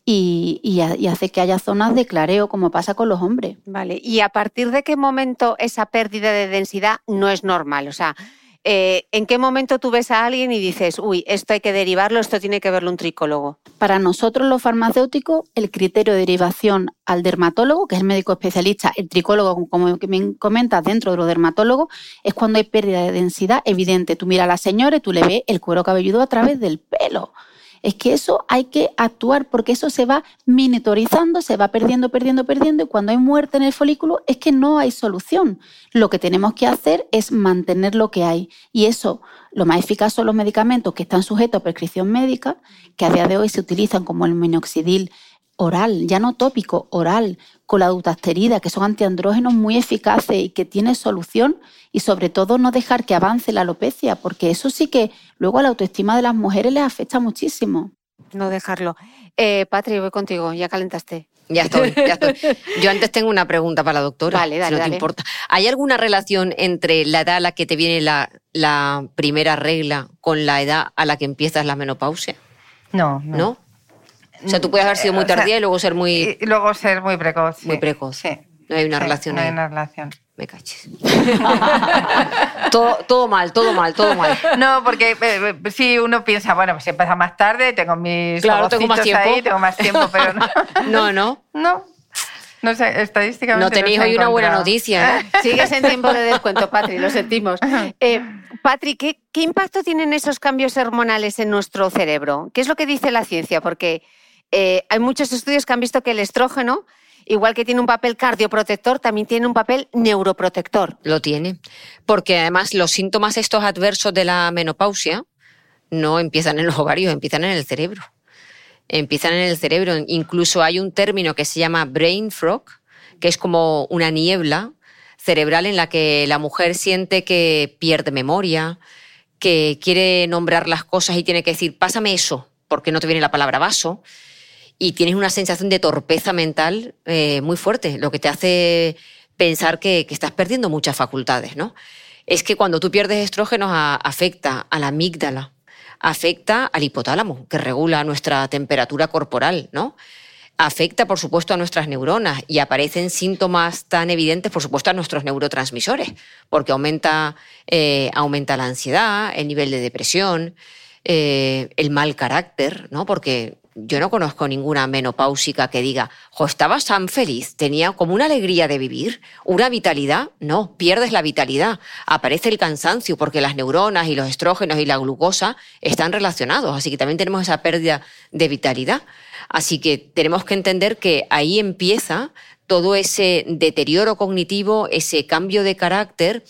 y, y, y hace que haya zonas de clareo, como pasa con los hombres.
Vale, ¿y a partir de qué momento esa pérdida de densidad no es normal? O sea, eh, ¿en qué momento tú ves a alguien y dices, uy, esto hay que derivarlo, esto tiene que verlo un tricólogo?
Para nosotros los farmacéuticos, el criterio de derivación al dermatólogo, que es el médico especialista, el tricólogo, como me comentas, dentro de los dermatólogos, es cuando hay pérdida de densidad evidente. Tú miras a la señora y tú le ves el cuero cabelludo a través del pelo. Es que eso hay que actuar porque eso se va miniaturizando, se va perdiendo, perdiendo, perdiendo y cuando hay muerte en el folículo es que no hay solución. Lo que tenemos que hacer es mantener lo que hay y eso, lo más eficaz son los medicamentos que están sujetos a prescripción médica, que a día de hoy se utilizan como el minoxidil oral, ya no tópico, oral, con la dutasterida, que son antiandrógenos muy eficaces y que tienen solución y sobre todo no dejar que avance la alopecia, porque eso sí que luego a la autoestima de las mujeres les afecta muchísimo.
No dejarlo. Eh, Patri, voy contigo, ya calentaste.
Ya estoy, ya estoy. Yo antes tengo una pregunta para la doctora,
dale, dale,
si no te
dale.
importa. ¿Hay alguna relación entre la edad a la que te viene la, la primera regla con la edad a la que empiezas la menopausia?
No, no.
¿No? O sea, tú puedes haber sido muy tardía y luego ser muy...
Y luego ser muy precoz. Sí.
Muy precoz.
Sí.
No hay una
Sí,
relación
no
ahí.
hay una relación.
Me caches. todo, todo mal, todo mal, todo mal.
No, porque eh, si uno piensa, bueno, pues empieza más tarde, tengo mis
Claro, tengo más
ovocitos
tiempo.
ahí, tengo más tiempo, pero no.
No, no.
No, no sé, estadísticamente
No tenéis
se ha
hoy una buena
encontrado.
noticia, ¿eh?
Sigues en tiempo de descuento, Patri, lo sentimos. Eh, Patri, ¿qué, ¿qué impacto tienen esos cambios hormonales en nuestro cerebro? ¿Qué es lo que dice la ciencia? Porque eh, hay muchos estudios que han visto que el estrógeno, igual que tiene un papel cardioprotector, también tiene un papel neuroprotector.
Lo tiene. Porque además los síntomas estos adversos de la menopausia no empiezan en los ovarios, empiezan en el cerebro. Empiezan en el cerebro. Incluso hay un término que se llama brain fog, que es como una niebla cerebral en la que la mujer siente que pierde memoria, que quiere nombrar las cosas y tiene que decir, pásame eso, porque no te viene la palabra vaso. Y tienes una sensación de torpeza mental eh, muy fuerte, lo que te hace pensar que, que estás perdiendo muchas facultades, ¿no? Es que cuando tú pierdes estrógenos a, afecta a la amígdala, afecta al hipotálamo, que regula nuestra temperatura corporal, ¿no? Afecta, por supuesto, a nuestras neuronas y aparecen síntomas tan evidentes, por supuesto, a nuestros neurotransmisores, porque aumenta, eh, aumenta la ansiedad, el nivel de depresión, eh, el mal carácter, ¿no? Porque yo no conozco ninguna menopáusica que diga, jo, estaba tan feliz, tenía como una alegría de vivir, una vitalidad. No, pierdes la vitalidad, aparece el cansancio porque las neuronas y los estrógenos y la glucosa están relacionados, así que también tenemos esa pérdida de vitalidad. Así que tenemos que entender que ahí empieza todo ese deterioro cognitivo, ese cambio de carácter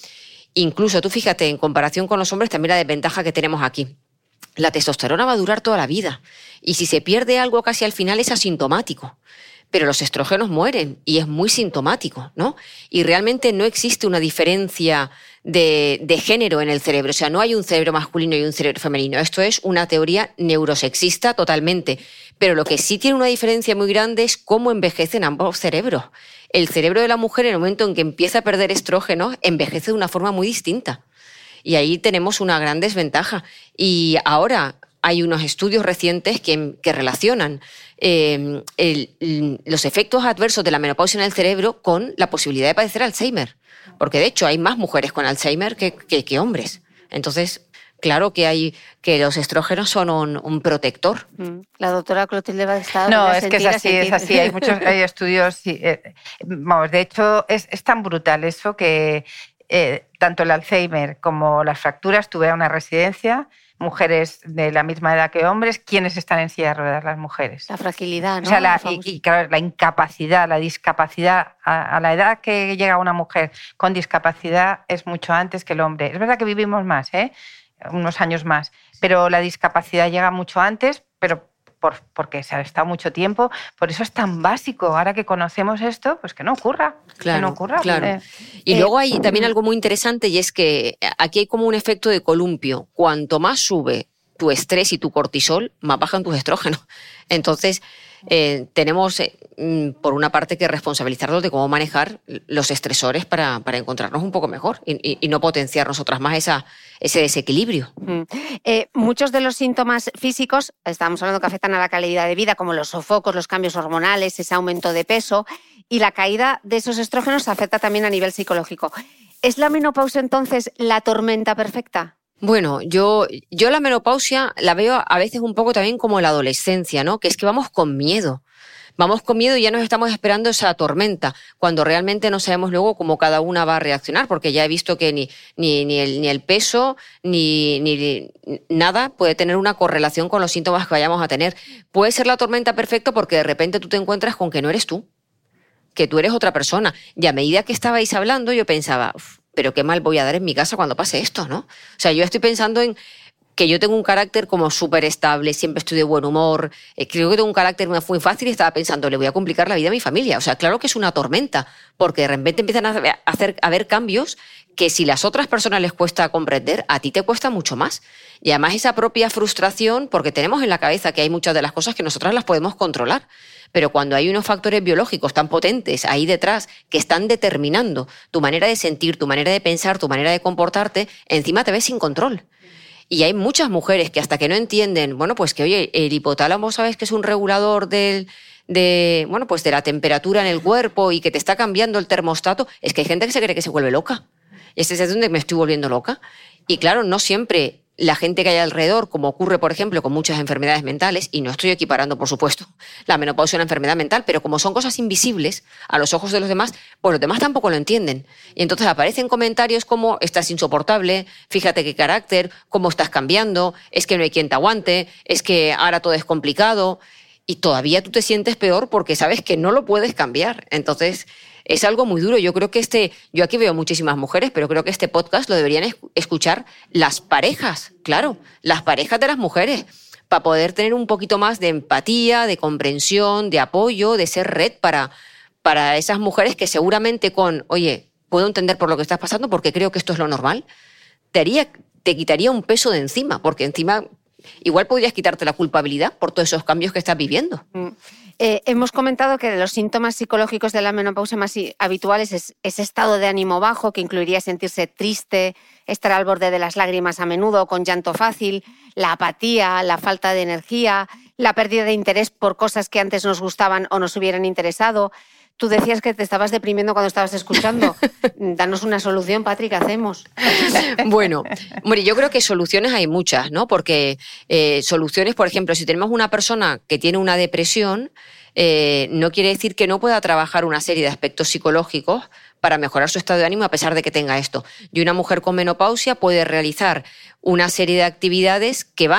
Incluso tú fíjate, en comparación con los hombres, también la desventaja que tenemos aquí. La testosterona va a durar toda la vida y si se pierde algo casi al final es asintomático. Pero los estrógenos mueren y es muy sintomático, ¿no? Y realmente no existe una diferencia de, de género en el cerebro. O sea, no hay un cerebro masculino y un cerebro femenino. Esto es una teoría neurosexista totalmente. Pero lo que sí tiene una diferencia muy grande es cómo envejecen ambos cerebros. El cerebro de la mujer, en el momento en que empieza a perder estrógenos, envejece de una forma muy distinta. Y ahí tenemos una gran desventaja. Y ahora hay unos estudios recientes que, que relacionan eh, el, los efectos adversos de la menopausia en el cerebro con la posibilidad de padecer Alzheimer. Porque, de hecho, hay más mujeres con Alzheimer que, que, que hombres. Entonces, claro que hay que los estrógenos son un, un protector.
La doctora Clotilde va a estar...
No, es que es así, es así. Hay muchos hay estudios... Sí, eh, vamos, de hecho, es, es tan brutal eso que eh, tanto el Alzheimer como las fracturas, tuve una residencia... mujeres de la misma edad que hombres, ¿quiénes están en silla de ruedas? Las mujeres.
La fragilidad, ¿no?
O sea, la, y, y claro, la incapacidad, la discapacidad, a, a la edad que llega una mujer con discapacidad es mucho antes que el hombre. Es verdad que vivimos más, ¿eh? Unos años más, pero la discapacidad llega mucho antes, pero por, porque se ha estado mucho tiempo. Por eso es tan básico, ahora que conocemos esto, pues que no ocurra.
Claro,
que no ocurra.
Claro.
Eh,
y
eh,
luego hay también algo muy interesante y es que aquí hay como un efecto de columpio. Cuanto más sube tu estrés y tu cortisol, más bajan tus estrógenos. Entonces, eh, tenemos, eh, por una parte, que responsabilizarnos de cómo manejar los estresores para, para encontrarnos un poco mejor y, y, y no potenciar nosotras más esa, ese desequilibrio.
Mm. Eh, muchos de los síntomas físicos, estábamos hablando que afectan a la calidad de vida, como los sofocos, los cambios hormonales, ese aumento de peso, y la caída de esos estrógenos afecta también a nivel psicológico. ¿Es la menopausia entonces la tormenta perfecta?
Bueno, yo, yo la menopausia la veo a veces un poco también como la adolescencia, ¿no? Que es que vamos con miedo. Vamos con miedo y ya nos estamos esperando esa tormenta, cuando realmente no sabemos luego cómo cada una va a reaccionar, porque ya he visto que ni, ni, ni, el, ni el peso ni, ni nada puede tener una correlación con los síntomas que vayamos a tener. Puede ser la tormenta perfecta porque de repente tú te encuentras con que no eres tú, que tú eres otra persona. Y a medida que estabais hablando yo pensaba, pero qué mal voy a dar en mi casa cuando pase esto, ¿no? O sea, yo estoy pensando en que yo tengo un carácter como súper estable, siempre estoy de buen humor, eh, creo que tengo un carácter muy fácil y estaba pensando, le voy a complicar la vida a mi familia. O sea, claro que es una tormenta, porque de repente empiezan a hacer, a haber cambios que si las otras personas les cuesta comprender, a ti te cuesta mucho más. Y además esa propia frustración, porque tenemos en la cabeza que hay muchas de las cosas que nosotras las podemos controlar, pero cuando hay unos factores biológicos tan potentes ahí detrás que están determinando tu manera de sentir, tu manera de pensar, tu manera de comportarte, encima te ves sin control. Y hay muchas mujeres que hasta que no entienden, bueno, pues que oye, el hipotálamo, ¿sabes? Que es un regulador del, de, bueno, pues de la temperatura en el cuerpo y que te está cambiando el termostato. Es que hay gente que se cree que se vuelve loca. Y este es donde me estoy volviendo loca. Y claro, no siempre la gente que hay alrededor, como ocurre, por ejemplo, con muchas enfermedades mentales, y no estoy equiparando, por supuesto, la menopausia a una enfermedad mental, pero como son cosas invisibles a los ojos de los demás, pues los demás tampoco lo entienden. Y entonces aparecen comentarios como, estás insoportable, fíjate qué carácter, cómo estás cambiando, es que no hay quien te aguante, es que ahora todo es complicado, y todavía tú te sientes peor porque sabes que no lo puedes cambiar. Entonces, es algo muy duro. Yo creo que este, yo aquí veo muchísimas mujeres, pero creo que este podcast lo deberían escuchar las parejas, claro, las parejas de las mujeres, para poder tener un poquito más de empatía, de comprensión, de apoyo, de ser red para, para esas mujeres que seguramente con, oye, puedo entender por lo que estás pasando porque creo que esto es lo normal, te haría, te quitaría un peso de encima, porque encima igual podrías quitarte la culpabilidad por todos esos cambios que estás viviendo.
Mm. Eh, hemos comentado que de los síntomas psicológicos de la menopausia más habituales es ese estado de ánimo bajo, que incluiría sentirse triste, estar al borde de las lágrimas a menudo, con llanto fácil, la apatía, la falta de energía, la pérdida de interés por cosas que antes nos gustaban o nos hubieran interesado. Tú decías que te estabas deprimiendo cuando estabas escuchando. Danos una solución, Patri, ¿qué hacemos?
Bueno, hombre, yo creo que soluciones hay muchas, ¿no? Porque eh, soluciones, por ejemplo, si tenemos una persona que tiene una depresión, eh, no quiere decir que no pueda trabajar una serie de aspectos psicológicos para mejorar su estado de ánimo a pesar de que tenga esto. Y una mujer con menopausia puede realizar una serie de actividades que van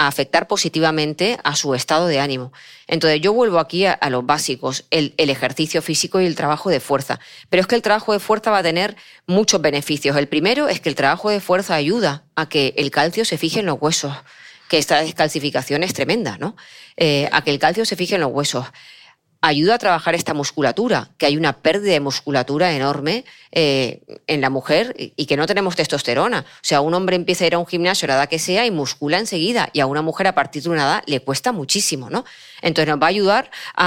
a afectar positivamente a su estado de ánimo. Entonces yo vuelvo aquí a, a los básicos, el, el ejercicio físico y el trabajo de fuerza. Pero es que el trabajo de fuerza va a tener muchos beneficios. El primero es que el trabajo de fuerza ayuda a que el calcio se fije en los huesos, que esta descalcificación es tremenda, ¿no? Eh, a que el calcio se fije en los huesos. Ayuda a trabajar esta musculatura, que hay una pérdida de musculatura enorme eh, en la mujer y que no tenemos testosterona. O sea, un hombre empieza a ir a un gimnasio a la edad que sea y muscula enseguida, y a una mujer a partir de una edad le cuesta muchísimo, ¿no? Entonces nos va a ayudar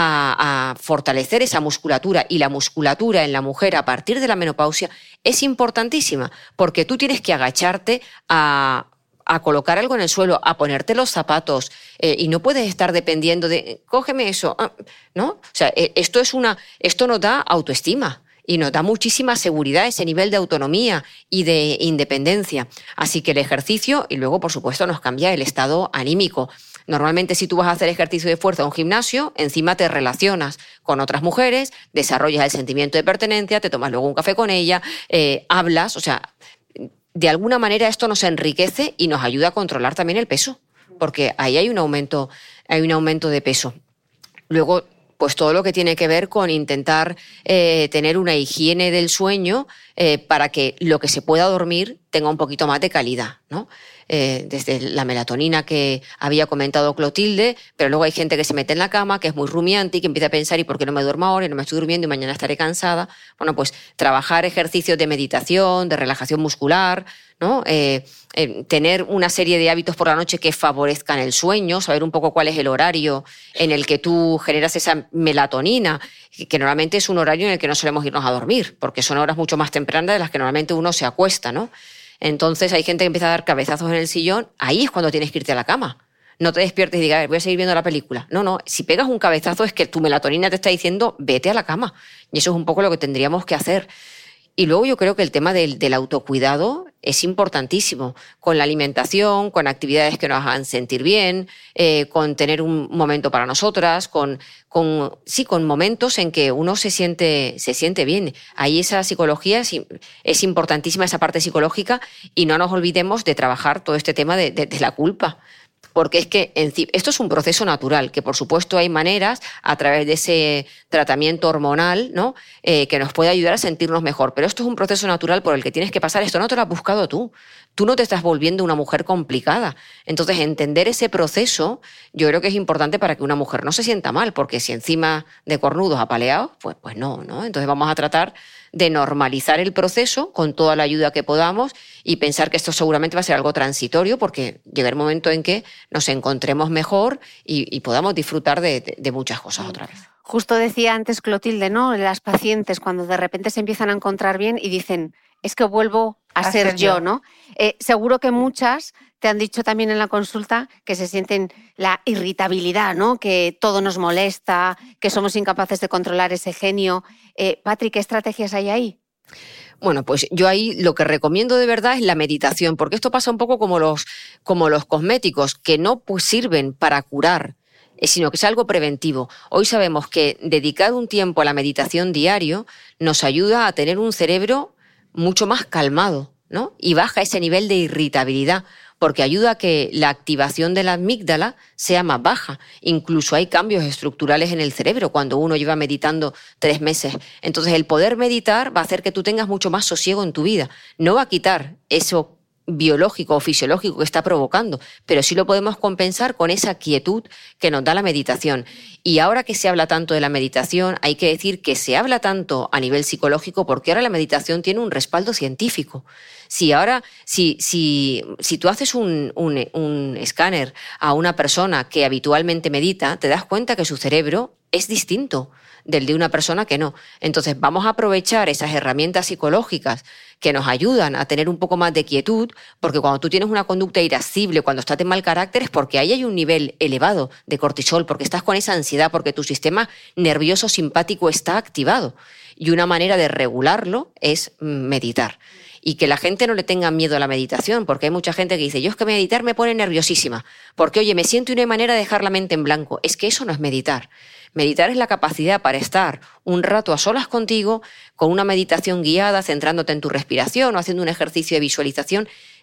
a, a fortalecer esa musculatura, y la musculatura en la mujer a partir de la menopausia es importantísima, porque tú tienes que agacharte a... a colocar algo en el suelo, a ponerte los zapatos, eh, y no puedes estar dependiendo de, cógeme eso, ¿no? O sea, esto es una, esto nos da autoestima y nos da muchísima seguridad, ese nivel de autonomía y de independencia. Así que el ejercicio, y luego, por supuesto, nos cambia el estado anímico. Normalmente, si tú vas a hacer ejercicio de fuerza a un gimnasio, encima te relacionas con otras mujeres, desarrollas el sentimiento de pertenencia, te tomas luego un café con ella, eh, hablas, o sea... De alguna manera esto nos enriquece y nos ayuda a controlar también el peso, porque ahí hay un aumento, hay un aumento de peso. Luego, pues todo lo que tiene que ver con intentar eh, tener una higiene del sueño eh, para que lo que se pueda dormir tenga un poquito más de calidad, ¿no? Eh, desde la melatonina que había comentado Clotilde, pero luego hay gente que se mete en la cama, que es muy rumiante y que empieza a pensar, ¿y por qué no me duermo ahora? Y no me estoy durmiendo y mañana estaré cansada. Bueno, pues trabajar ejercicios de meditación, de relajación muscular, ¿no? Eh, eh, tener una serie de hábitos por la noche que favorezcan el sueño, saber un poco cuál es el horario en el que tú generas esa melatonina, que normalmente es un horario en el que no solemos irnos a dormir, porque son horas mucho más tempranas de las que normalmente uno se acuesta, ¿no? Entonces hay gente que empieza a dar cabezazos en el sillón, ahí es cuando tienes que irte a la cama. No te despiertes y digas, a ver, voy a seguir viendo la película. No, no, si pegas un cabezazo es que tu melatonina te está diciendo, vete a la cama. Y eso es un poco lo que tendríamos que hacer. Y luego yo creo que el tema del, del autocuidado es importantísimo, con la alimentación, con actividades que nos hagan sentir bien, eh, con tener un momento para nosotras, con, con, sí, con momentos en que uno se siente, se siente bien. Ahí esa psicología es, es importantísima, esa parte psicológica, y no nos olvidemos de trabajar todo este tema de, de, de la culpa. Porque es que esto es un proceso natural, que por supuesto hay maneras a través de ese tratamiento hormonal, ¿no? Eh, que nos puede ayudar a sentirnos mejor. Pero esto es un proceso natural por el que tienes que pasar. Esto no te lo has buscado tú. Tú no te estás volviendo una mujer complicada. Entonces, entender ese proceso yo creo que es importante para que una mujer no se sienta mal, porque si encima de cornudos apaleados, pues, pues no, ¿no? Entonces vamos a tratar de normalizar el proceso con toda la ayuda que podamos y pensar que esto seguramente va a ser algo transitorio, porque llega el momento en que nos encontremos mejor y, y podamos disfrutar de, de, de muchas cosas otra vez.
Justo decía antes Clotilde, ¿no? Las pacientes cuando de repente se empiezan a encontrar bien y dicen, es que vuelvo a, a ser, ser yo, yo, ¿no? Eh, seguro que muchas te han dicho también en la consulta que se sienten la irritabilidad, ¿no? Que todo nos molesta, que somos incapaces de controlar ese genio. Eh, Patri, ¿qué estrategias hay ahí?
Bueno, pues yo ahí lo que recomiendo de verdad es la meditación, porque esto pasa un poco como los, como los cosméticos, que no pues, sirven para curar, sino que es algo preventivo. Hoy sabemos que dedicar un tiempo a la meditación diario nos ayuda a tener un cerebro mucho más calmado, ¿no? Y baja ese nivel de irritabilidad, porque ayuda a que la activación de la amígdala sea más baja. Incluso hay cambios estructurales en el cerebro cuando uno lleva meditando tres meses. Entonces, el poder meditar va a hacer que tú tengas mucho más sosiego en tu vida. No va a quitar eso biológico o fisiológico que está provocando, pero sí lo podemos compensar con esa quietud que nos da la meditación. Y ahora que se habla tanto de la meditación, hay que decir que se habla tanto a nivel psicológico porque ahora la meditación tiene un respaldo científico. Si ahora, si, si, si tú haces un, un, un escáner a una persona que habitualmente medita, te das cuenta que su cerebro es distinto del de una persona que no. Entonces vamos a aprovechar esas herramientas psicológicas que nos ayudan a tener un poco más de quietud, porque cuando tú tienes una conducta irascible, cuando estás de mal carácter, es porque ahí hay un nivel elevado de cortisol, porque estás con esa ansiedad, porque tu sistema nervioso simpático está activado. Y una manera de regularlo es meditar. Y que la gente no le tenga miedo a la meditación, porque hay mucha gente que dice, yo es que meditar me pone nerviosísima, porque oye, me siento y no hay manera de dejar la mente en blanco. Es que eso no es meditar. Meditar es la capacidad para estar un rato a solas contigo, con una meditación guiada, centrándote en tu respiración o haciendo un ejercicio de visualización,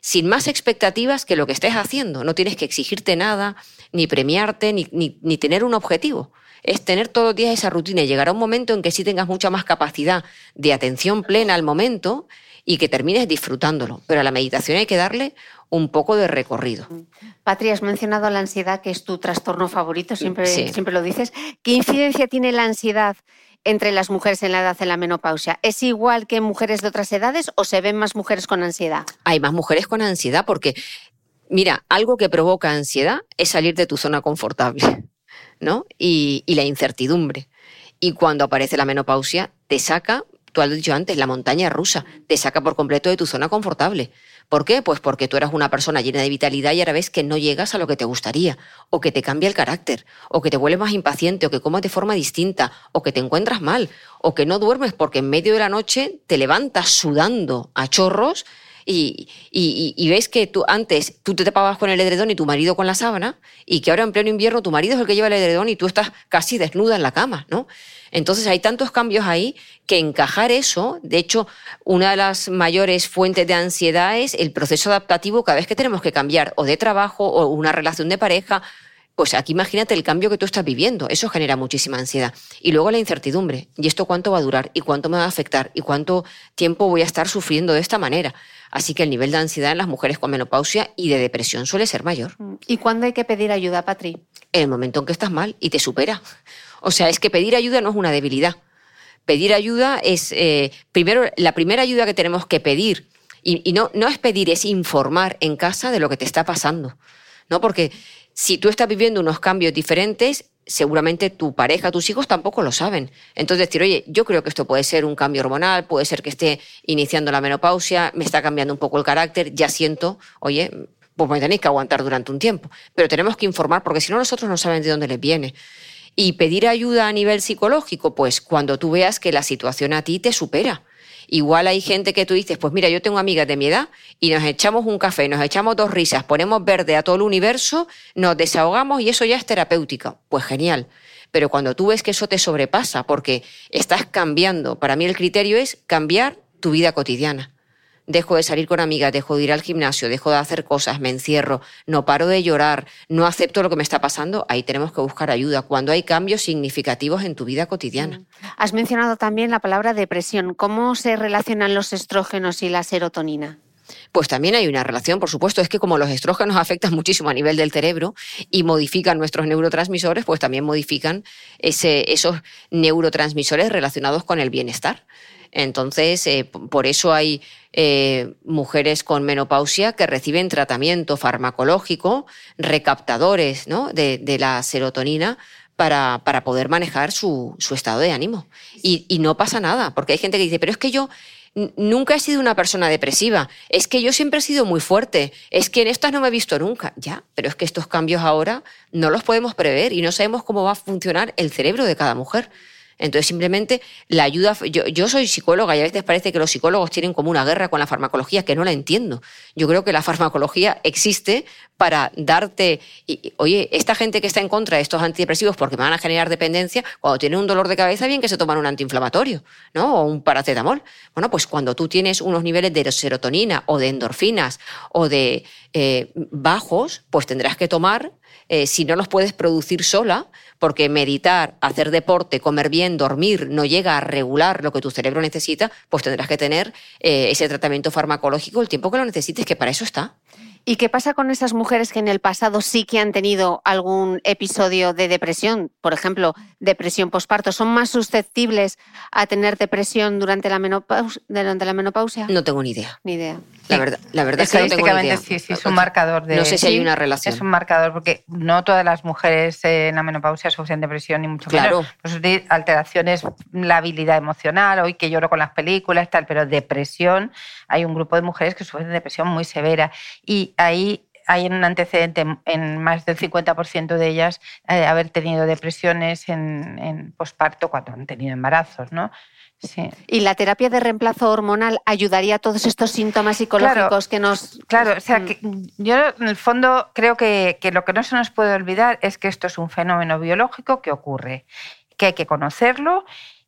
sin más expectativas que lo que estés haciendo. No tienes que exigirte nada, ni premiarte, ni, ni, ni tener un objetivo. Es tener todos los días esa rutina y llegar a un momento en que sí tengas mucha más capacidad de atención plena al momento y que termines disfrutándolo. Pero a la meditación hay que darle un poco de recorrido.
Patri, has mencionado la ansiedad, que es tu trastorno favorito, siempre,
Sí.
siempre lo dices. ¿Qué incidencia tiene la ansiedad entre las mujeres en la edad de la menopausia? ¿Es igual que en mujeres de otras edades o se ven más mujeres con ansiedad?
Hay más mujeres con ansiedad porque, mira, algo que provoca ansiedad es salir de tu zona confortable, ¿no? Y, y la incertidumbre. Y cuando aparece la menopausia, te saca, tú has dicho antes, la montaña rusa, te saca por completo de tu zona confortable. ¿Por qué? Pues porque tú eras una persona llena de vitalidad y ahora ves que no llegas a lo que te gustaría, o que te cambia el carácter, o que te vuelves más impaciente, o que comas de forma distinta, o que te encuentras mal, o que no duermes porque en medio de la noche te levantas sudando a chorros y, y, y ves que tú antes tú te tapabas con el edredón y tu marido con la sábana, y que ahora en pleno invierno tu marido es el que lleva el edredón y tú estás casi desnuda en la cama, ¿no? Entonces hay tantos cambios ahí que encajar eso, de hecho, una de las mayores fuentes de ansiedad es el proceso adaptativo cada vez que tenemos que cambiar o de trabajo o una relación de pareja. Pues aquí imagínate el cambio que tú estás viviendo, eso genera muchísima ansiedad. Y luego la incertidumbre, ¿y esto cuánto va a durar? ¿Y cuánto me va a afectar? ¿Y cuánto tiempo voy a estar sufriendo de esta manera? Así que el nivel de ansiedad en las mujeres con menopausia y de depresión suele ser mayor.
¿Y cuándo hay que pedir ayuda, Patri?
En el momento en que estás mal y te supera. O sea, es que pedir ayuda no es una debilidad. Pedir ayuda es, eh, primero, la primera ayuda que tenemos que pedir, y, y no, no es pedir, es informar en casa de lo que te está pasando, ¿no? Porque si tú estás viviendo unos cambios diferentes, seguramente tu pareja, tus hijos tampoco lo saben. Entonces decir, oye, yo creo que esto puede ser un cambio hormonal, puede ser que esté iniciando la menopausia, me está cambiando un poco el carácter, ya siento, oye, pues me tenéis que aguantar durante un tiempo. Pero tenemos que informar porque si no, nosotros no saben de dónde les viene. Y pedir ayuda a nivel psicológico, pues cuando tú veas que la situación a ti te supera. Igual hay gente que tú dices, pues mira, yo tengo amigas de mi edad y nos echamos un café, nos echamos dos risas, ponemos verde a todo el universo, nos desahogamos y eso ya es terapéutica. Pues genial. Pero cuando tú ves que eso te sobrepasa porque estás cambiando, para mí el criterio es cambiar tu vida cotidiana. Dejo de salir con amigas, dejo de ir al gimnasio, dejo de hacer cosas, me encierro, no paro de llorar, no acepto lo que me está pasando, ahí tenemos que buscar ayuda cuando hay cambios significativos en tu vida cotidiana.
Has mencionado también la palabra depresión. ¿Cómo se relacionan los estrógenos y la serotonina?
Pues también hay una relación, por supuesto, es que como los estrógenos afectan muchísimo a nivel del cerebro y modifican nuestros neurotransmisores, pues también modifican ese, esos neurotransmisores relacionados con el bienestar. Entonces, eh, por eso hay eh, mujeres con menopausia que reciben tratamiento farmacológico, recaptadores, ¿no?, de, de la serotonina para, para poder manejar su, su estado de ánimo. Y, y no pasa nada, porque hay gente que dice, pero es que yo nunca he sido una persona depresiva, es que yo siempre he sido muy fuerte, es que en estas no me he visto nunca. Ya, pero es que estos cambios ahora no los podemos prever y no sabemos cómo va a funcionar el cerebro de cada mujer. Entonces, simplemente la ayuda... Yo, yo soy psicóloga y a veces parece que los psicólogos tienen como una guerra con la farmacología, que no la entiendo. Yo creo que la farmacología existe para darte... Y, oye, esta gente que está en contra de estos antidepresivos porque me van a generar dependencia, cuando tienen un dolor de cabeza, bien que se toman un antiinflamatorio, ¿no?, o un paracetamol. Bueno, pues cuando tú tienes unos niveles de serotonina o de endorfinas o de eh, bajos, pues tendrás que tomar... Eh, si no los puedes producir sola, porque meditar, hacer deporte, comer bien, dormir, no llega a regular lo que tu cerebro necesita, pues tendrás que tener eh, ese tratamiento farmacológico el tiempo que lo necesites, que para eso está.
¿Y qué pasa con esas mujeres que en el pasado sí que han tenido algún episodio de depresión? Por ejemplo, depresión posparto. ¿Son más susceptibles a tener depresión durante la menopausia? Durante la menopausia?
No tengo ni idea.
Ni idea.
La verdad, la verdad es que no tengo ni idea.
Sí, sí, es un marcador de...
No sé si
sí,
hay una relación.
Es un marcador, porque no todas las mujeres en la menopausia sufren depresión, ni mucho
claro.
menos. Pues de alteraciones, la habilidad emocional, hoy que lloro con las películas, tal, pero depresión, hay un grupo de mujeres que sufren depresión muy severa. Y ahí hay un antecedente en más del cincuenta por ciento de ellas eh, haber tenido depresiones en, en posparto cuando han tenido embarazos, ¿no? Sí.
¿Y la terapia de reemplazo hormonal ayudaría a todos estos síntomas psicológicos
claro,
que nos...?
Claro, o sea, que yo en el fondo creo que, que lo que no se nos puede olvidar es que esto es un fenómeno biológico que ocurre, que hay que conocerlo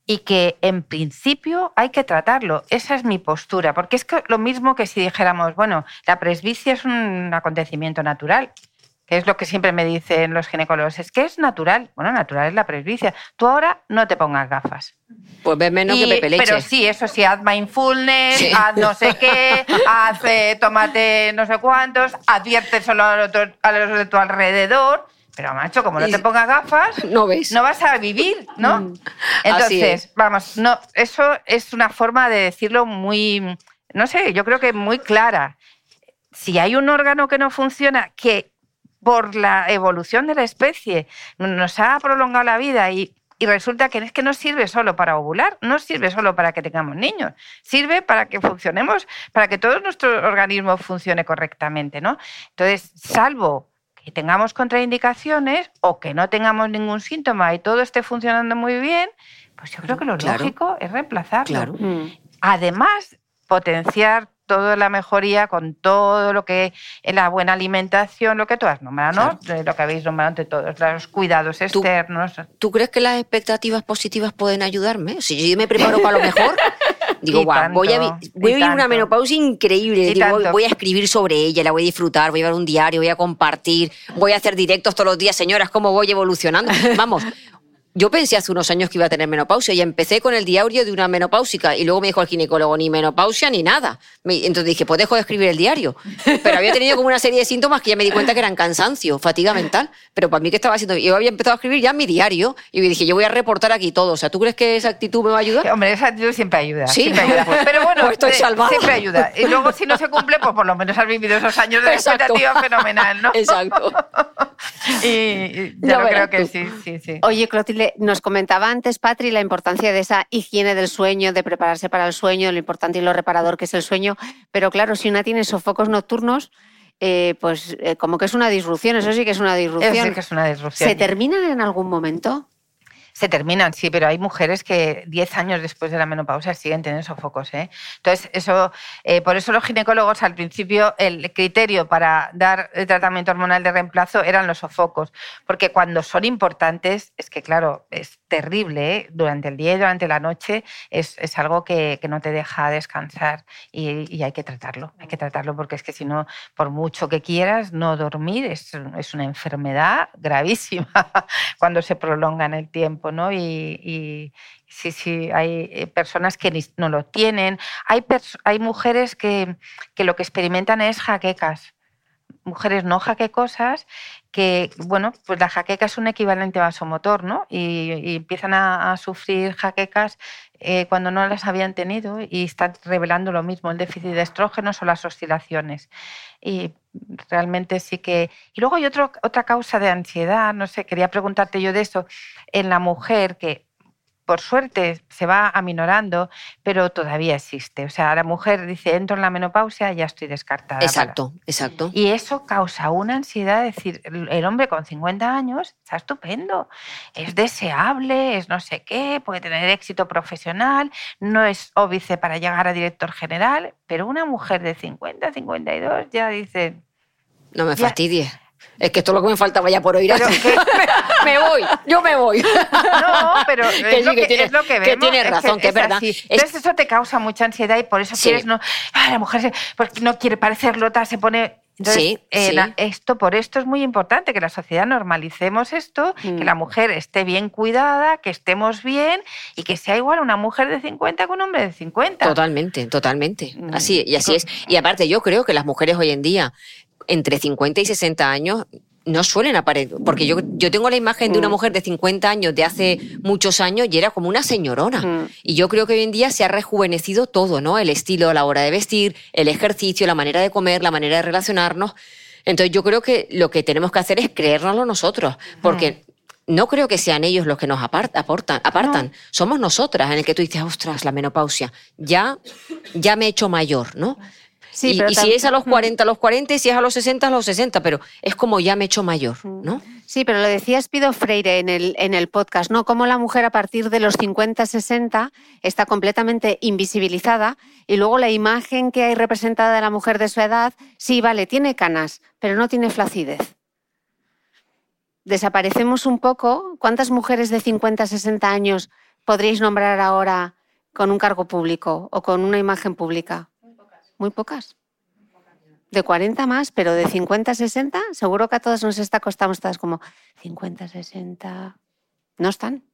y que en principio hay que tratarlo. Esa es mi postura, porque es que lo mismo que si dijéramos, bueno, la presbicia es un acontecimiento natural, que es lo que siempre me dicen los ginecólogos, es que es natural. Bueno, natural es la presbicia. Tú ahora no te pongas gafas.
Pues ves menos y, que Pepe Leche.
Pero sí, eso sí, haz mindfulness, sí. haz no sé qué, haz eh, tómate no sé cuántos, advierte solo a los, a los de tu alrededor. Pero, macho, como no te pongas gafas,
no ves,
no vas a vivir, ¿no? Entonces, vamos, no, eso es una forma de decirlo muy, no sé, yo creo que muy clara. Si hay un órgano que no funciona, que por la evolución de la especie nos ha prolongado la vida y, y resulta que es que no sirve solo para ovular, no sirve solo para que tengamos niños, sirve para que funcionemos, para que todo nuestro organismo funcione correctamente, ¿no? Entonces, salvo que tengamos contraindicaciones o que no tengamos ningún síntoma y todo esté funcionando muy bien, pues yo creo que lo claro. lógico es reemplazarlo.
Claro.
Además, potenciar toda la mejoría con todo lo que es la buena alimentación, lo que tú has nombrado, claro. ¿no? Lo que habéis nombrado entre todos, los cuidados externos.
¿Tú, ¿Tú crees que las expectativas positivas pueden ayudarme? Si yo me preparo para lo mejor... Digo, guau, wow, voy a, voy a vivir una menopausia increíble. Digo, voy, voy a escribir sobre ella, la voy a disfrutar, voy a llevar un diario, voy a compartir, voy a hacer directos todos los días. Señoras, ¿cómo voy evolucionando? Vamos, yo pensé hace unos años que iba a tener menopausia y empecé con el diario de una menopáusica y luego me dijo el ginecólogo, ni menopausia ni nada. Entonces dije, pues dejo de escribir el diario. Pero había tenido como una serie de síntomas que ya me di cuenta que eran cansancio, fatiga mental. Pero para mí, ¿qué estaba haciendo? Yo había empezado a escribir ya mi diario y me dije, yo voy a reportar aquí todo. O sea, ¿tú crees que esa actitud me va a ayudar?
Hombre, esa actitud siempre ayuda.
Sí,
siempre ayuda.
Pues,
pero bueno,
pues estoy salvada.
Siempre ayuda. Y luego, si no se cumple, pues por lo menos has vivido esos años de expectativa fenomenal, ¿no?
Exacto.
y, y ya lo creo que tú. sí, sí, sí.
Oye, Clotilde, nos comentaba antes, Patri, la importancia de esa higiene del sueño, de prepararse para el sueño, lo importante y lo reparador que es el sueño. Pero claro, si una tiene sofocos nocturnos, eh, pues eh, como que es una disrupción, eso sí que es una disrupción.
Eso sí que es una disrupción.
¿Se terminan en algún momento?
Se terminan, sí, pero hay mujeres que diez años después de la menopausia siguen teniendo sofocos, ¿eh? Entonces, eso, eh, por eso los ginecólogos al principio el criterio para dar el tratamiento hormonal de reemplazo eran los sofocos, porque cuando son importantes, es que claro, es terrible, ¿eh? Durante el día y durante la noche es, es algo que, que no te deja descansar y, y hay que tratarlo, hay que tratarlo porque es que si no, por mucho que quieras, no dormir es, es una enfermedad gravísima cuando se prolonga en el tiempo. ¿no? Y, y sí, sí, hay personas que no lo tienen. Hay, pers- hay mujeres que, que lo que experimentan es jaquecas. Mujeres no jaquecosas que, bueno, pues la jaqueca es un equivalente vasomotor, ¿no? Y, y empiezan a, a sufrir jaquecas eh, cuando no las habían tenido y están revelando lo mismo, el déficit de estrógenos o las oscilaciones. Y realmente sí que... Y luego hay otro, otra causa de ansiedad, no sé, quería preguntarte yo de eso, en la mujer que por suerte se va aminorando, pero todavía existe. O sea, la mujer dice, entro en la menopausia, ya estoy descartada.
Exacto,
para...
exacto.
Y eso causa una ansiedad, es decir, el hombre con cincuenta años está estupendo, es deseable, es no sé qué, puede tener éxito profesional, no es óbice para llegar a director general, pero una mujer de cincuenta, cincuenta y dos ya dice...
No me
ya...
fastidies. Es que esto es lo que me faltaba ya por oír.
Pero que...
me voy, yo me voy.
No, pero es,
que sí,
lo, que,
que tiene,
es lo que vemos.
Que tienes razón,
es que,
que es, es verdad.
Así.
Es...
Entonces eso te causa mucha ansiedad y por eso sí. quieres no... Ah, la mujer se, porque no quiere parecer lota, se pone... Entonces,
sí,
eh,
sí.
La, esto, por esto es muy importante que la sociedad normalicemos esto, mm. que la mujer esté bien cuidada, que estemos bien y que sea igual una mujer de cincuenta que un hombre de cincuenta.
Totalmente, totalmente. Mm. Así, y así es. Y aparte yo creo que las mujeres hoy en día, entre cincuenta y sesenta años... no suelen aparecer, porque yo, yo tengo la imagen de una mujer de cincuenta años de hace muchos años y era como una señorona. Mm. Y yo creo que hoy en día se ha rejuvenecido todo, ¿no? El estilo, la hora de vestir, el ejercicio, la manera de comer, la manera de relacionarnos. Entonces yo creo que lo que tenemos que hacer es creérnoslo nosotros, porque mm. no creo que sean ellos los que nos apartan, aportan, apartan. No. Somos nosotras en el que tú dices, ostras, la menopausia, ya, ya me he hecho mayor, ¿no? Sí, y, y si es a los cuarenta, a los cuarenta, y si es a los sesenta, a los sesenta, pero es como ya me he hecho mayor, ¿no?
Sí, pero lo decía Espido Freire en el, en el podcast, ¿no? Cómo la mujer a partir de los cincuenta, sesenta está completamente invisibilizada y luego la imagen que hay representada de la mujer de su edad, sí, vale, tiene canas, pero no tiene flacidez. Desaparecemos un poco. ¿Cuántas mujeres de cincuenta, sesenta años podríais nombrar ahora con un cargo público o con una imagen pública? Muy pocas. Muy pocas. De cuarenta más, pero de cincuenta a sesenta, seguro que a todos nos está costando, estás como cincuenta, sesenta, no están.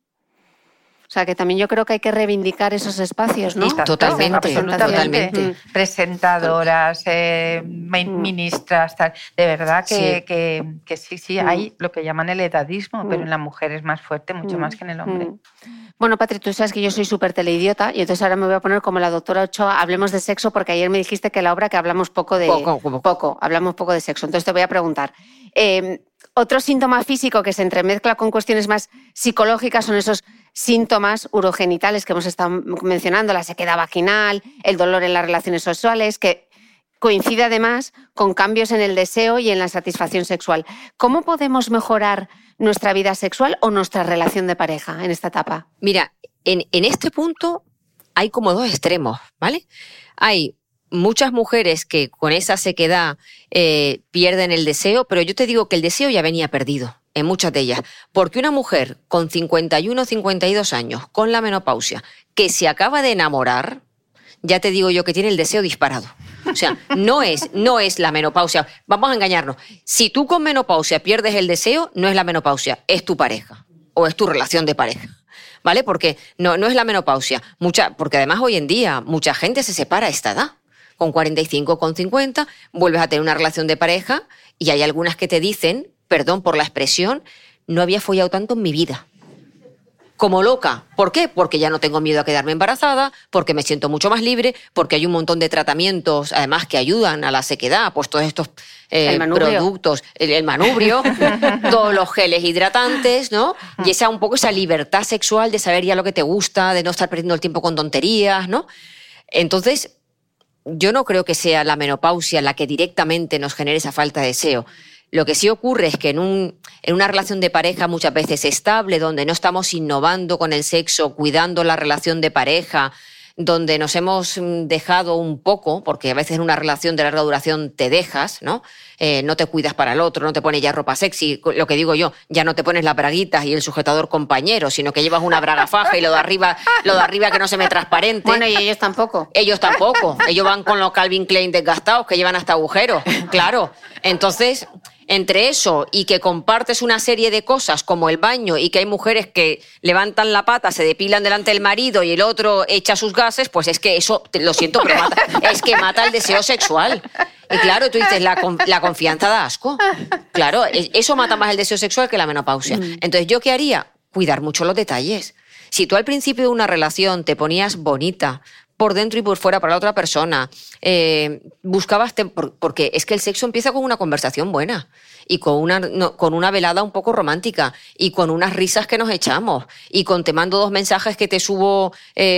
O sea, que también yo creo que hay que reivindicar esos espacios, ¿no?
Totalmente, totalmente.
Mm. Presentadoras, eh, ministras, tal. De verdad que sí. Que, que sí, sí, hay lo que llaman el edadismo, mm. pero en la mujer es más fuerte, mucho mm. más que en el hombre.
Mm. Bueno, Patri, tú sabes que yo soy súper teleidiota y entonces ahora me voy a poner como la doctora Ochoa, hablemos de sexo, porque ayer me dijiste que la obra que hablamos poco de...
Poco, poco.
poco hablamos poco de sexo. Entonces te voy a preguntar. Eh, otro síntoma físico que se entremezcla con cuestiones más psicológicas son esos síntomas urogenitales que hemos estado mencionando, la sequedad vaginal, el dolor en las relaciones sexuales, que coincide además con cambios en el deseo y en la satisfacción sexual. ¿Cómo podemos mejorar nuestra vida sexual o nuestra relación de pareja en esta etapa?
Mira, en, en este punto hay como dos extremos, ¿vale? Hay muchas mujeres que con esa sequedad eh, pierden el deseo, pero yo te digo que el deseo ya venía perdido en muchas de ellas. Porque una mujer con cincuenta y uno, cincuenta y dos años, con la menopausia, que se acaba de enamorar, ya te digo yo que tiene el deseo disparado. O sea, no es, no es la menopausia. Vamos a engañarnos. Si tú con menopausia pierdes el deseo, no es la menopausia, es tu pareja o es tu relación de pareja. ¿Vale? Porque no, no es la menopausia. Mucha, porque además hoy en día mucha gente se separa a esta edad. Con cuarenta y cinco, con cincuenta, vuelves a tener una relación de pareja y hay algunas que te dicen, perdón por la expresión, no había follado tanto en mi vida. Como loca. ¿Por qué? Porque ya no tengo miedo a quedarme embarazada, porque me siento mucho más libre, porque hay un montón de tratamientos, además, que ayudan a la sequedad, pues todos estos eh, el productos, el, el manubrio, todos los geles hidratantes, ¿no? Y esa un poco esa libertad sexual de saber ya lo que te gusta, de no estar perdiendo el tiempo con tonterías, ¿no? Entonces, yo no creo que sea la menopausia la que directamente nos genere esa falta de deseo. Lo que sí ocurre es que en, un, en una relación de pareja muchas veces estable, donde no estamos innovando con el sexo, cuidando la relación de pareja, donde nos hemos dejado un poco, porque a veces en una relación de larga duración te dejas, ¿no? Eh, no te cuidas para el otro, no te pones ya ropa sexy, lo que digo yo, ya no te pones las braguitas y el sujetador compañero, sino que llevas una braga faja y lo de arriba, lo de arriba que no se me transparente.
Bueno, y ellos tampoco.
Ellos tampoco. Ellos van con los Calvin Klein desgastados que llevan hasta agujeros, claro. Entonces, entre eso y que compartes una serie de cosas como el baño y que hay mujeres que levantan la pata, se depilan delante del marido y el otro echa sus gases, pues es que eso, lo siento, pero mata, es que mata el deseo sexual. Y claro, tú dices, la, la confianza da asco. Claro, eso mata más el deseo sexual que la menopausia. Entonces, ¿yo qué haría? Cuidar mucho los detalles. Si tú al principio de una relación te ponías bonita, por dentro y por fuera para la otra persona, eh, buscabas... Te, porque es que el sexo empieza con una conversación buena y con una, no, con una velada un poco romántica y con unas risas que nos echamos y con te mando dos mensajes que te subo,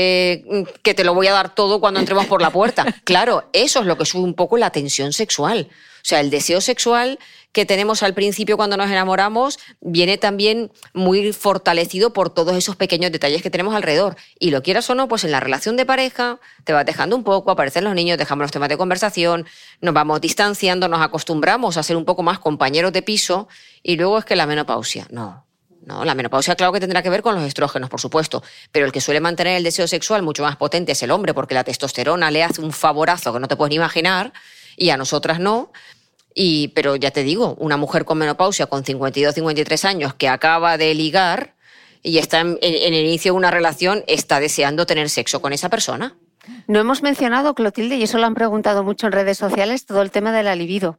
eh, que te lo voy a dar todo cuando entremos por la puerta. Claro, eso es lo que sube un poco la tensión sexual. O sea, el deseo sexual que tenemos al principio cuando nos enamoramos viene también muy fortalecido por todos esos pequeños detalles que tenemos alrededor. Y lo quieras o no, pues en la relación de pareja te vas dejando un poco, aparecen los niños, dejamos los temas de conversación, nos vamos distanciando, nos acostumbramos a ser un poco más compañeros de piso y luego es que la menopausia, no. No, la menopausia claro que tendrá que ver con los estrógenos, por supuesto, pero el que suele mantener el deseo sexual mucho más potente es el hombre porque la testosterona le hace un favorazo que no te puedes ni imaginar y a nosotras no. Y, pero ya te digo, una mujer con menopausia con cincuenta y dos, cincuenta y tres años que acaba de ligar y está en, en el inicio de una relación, está deseando tener sexo con esa persona.
No hemos mencionado, Clotilde, y eso lo han preguntado mucho en redes sociales, todo el tema de la libido.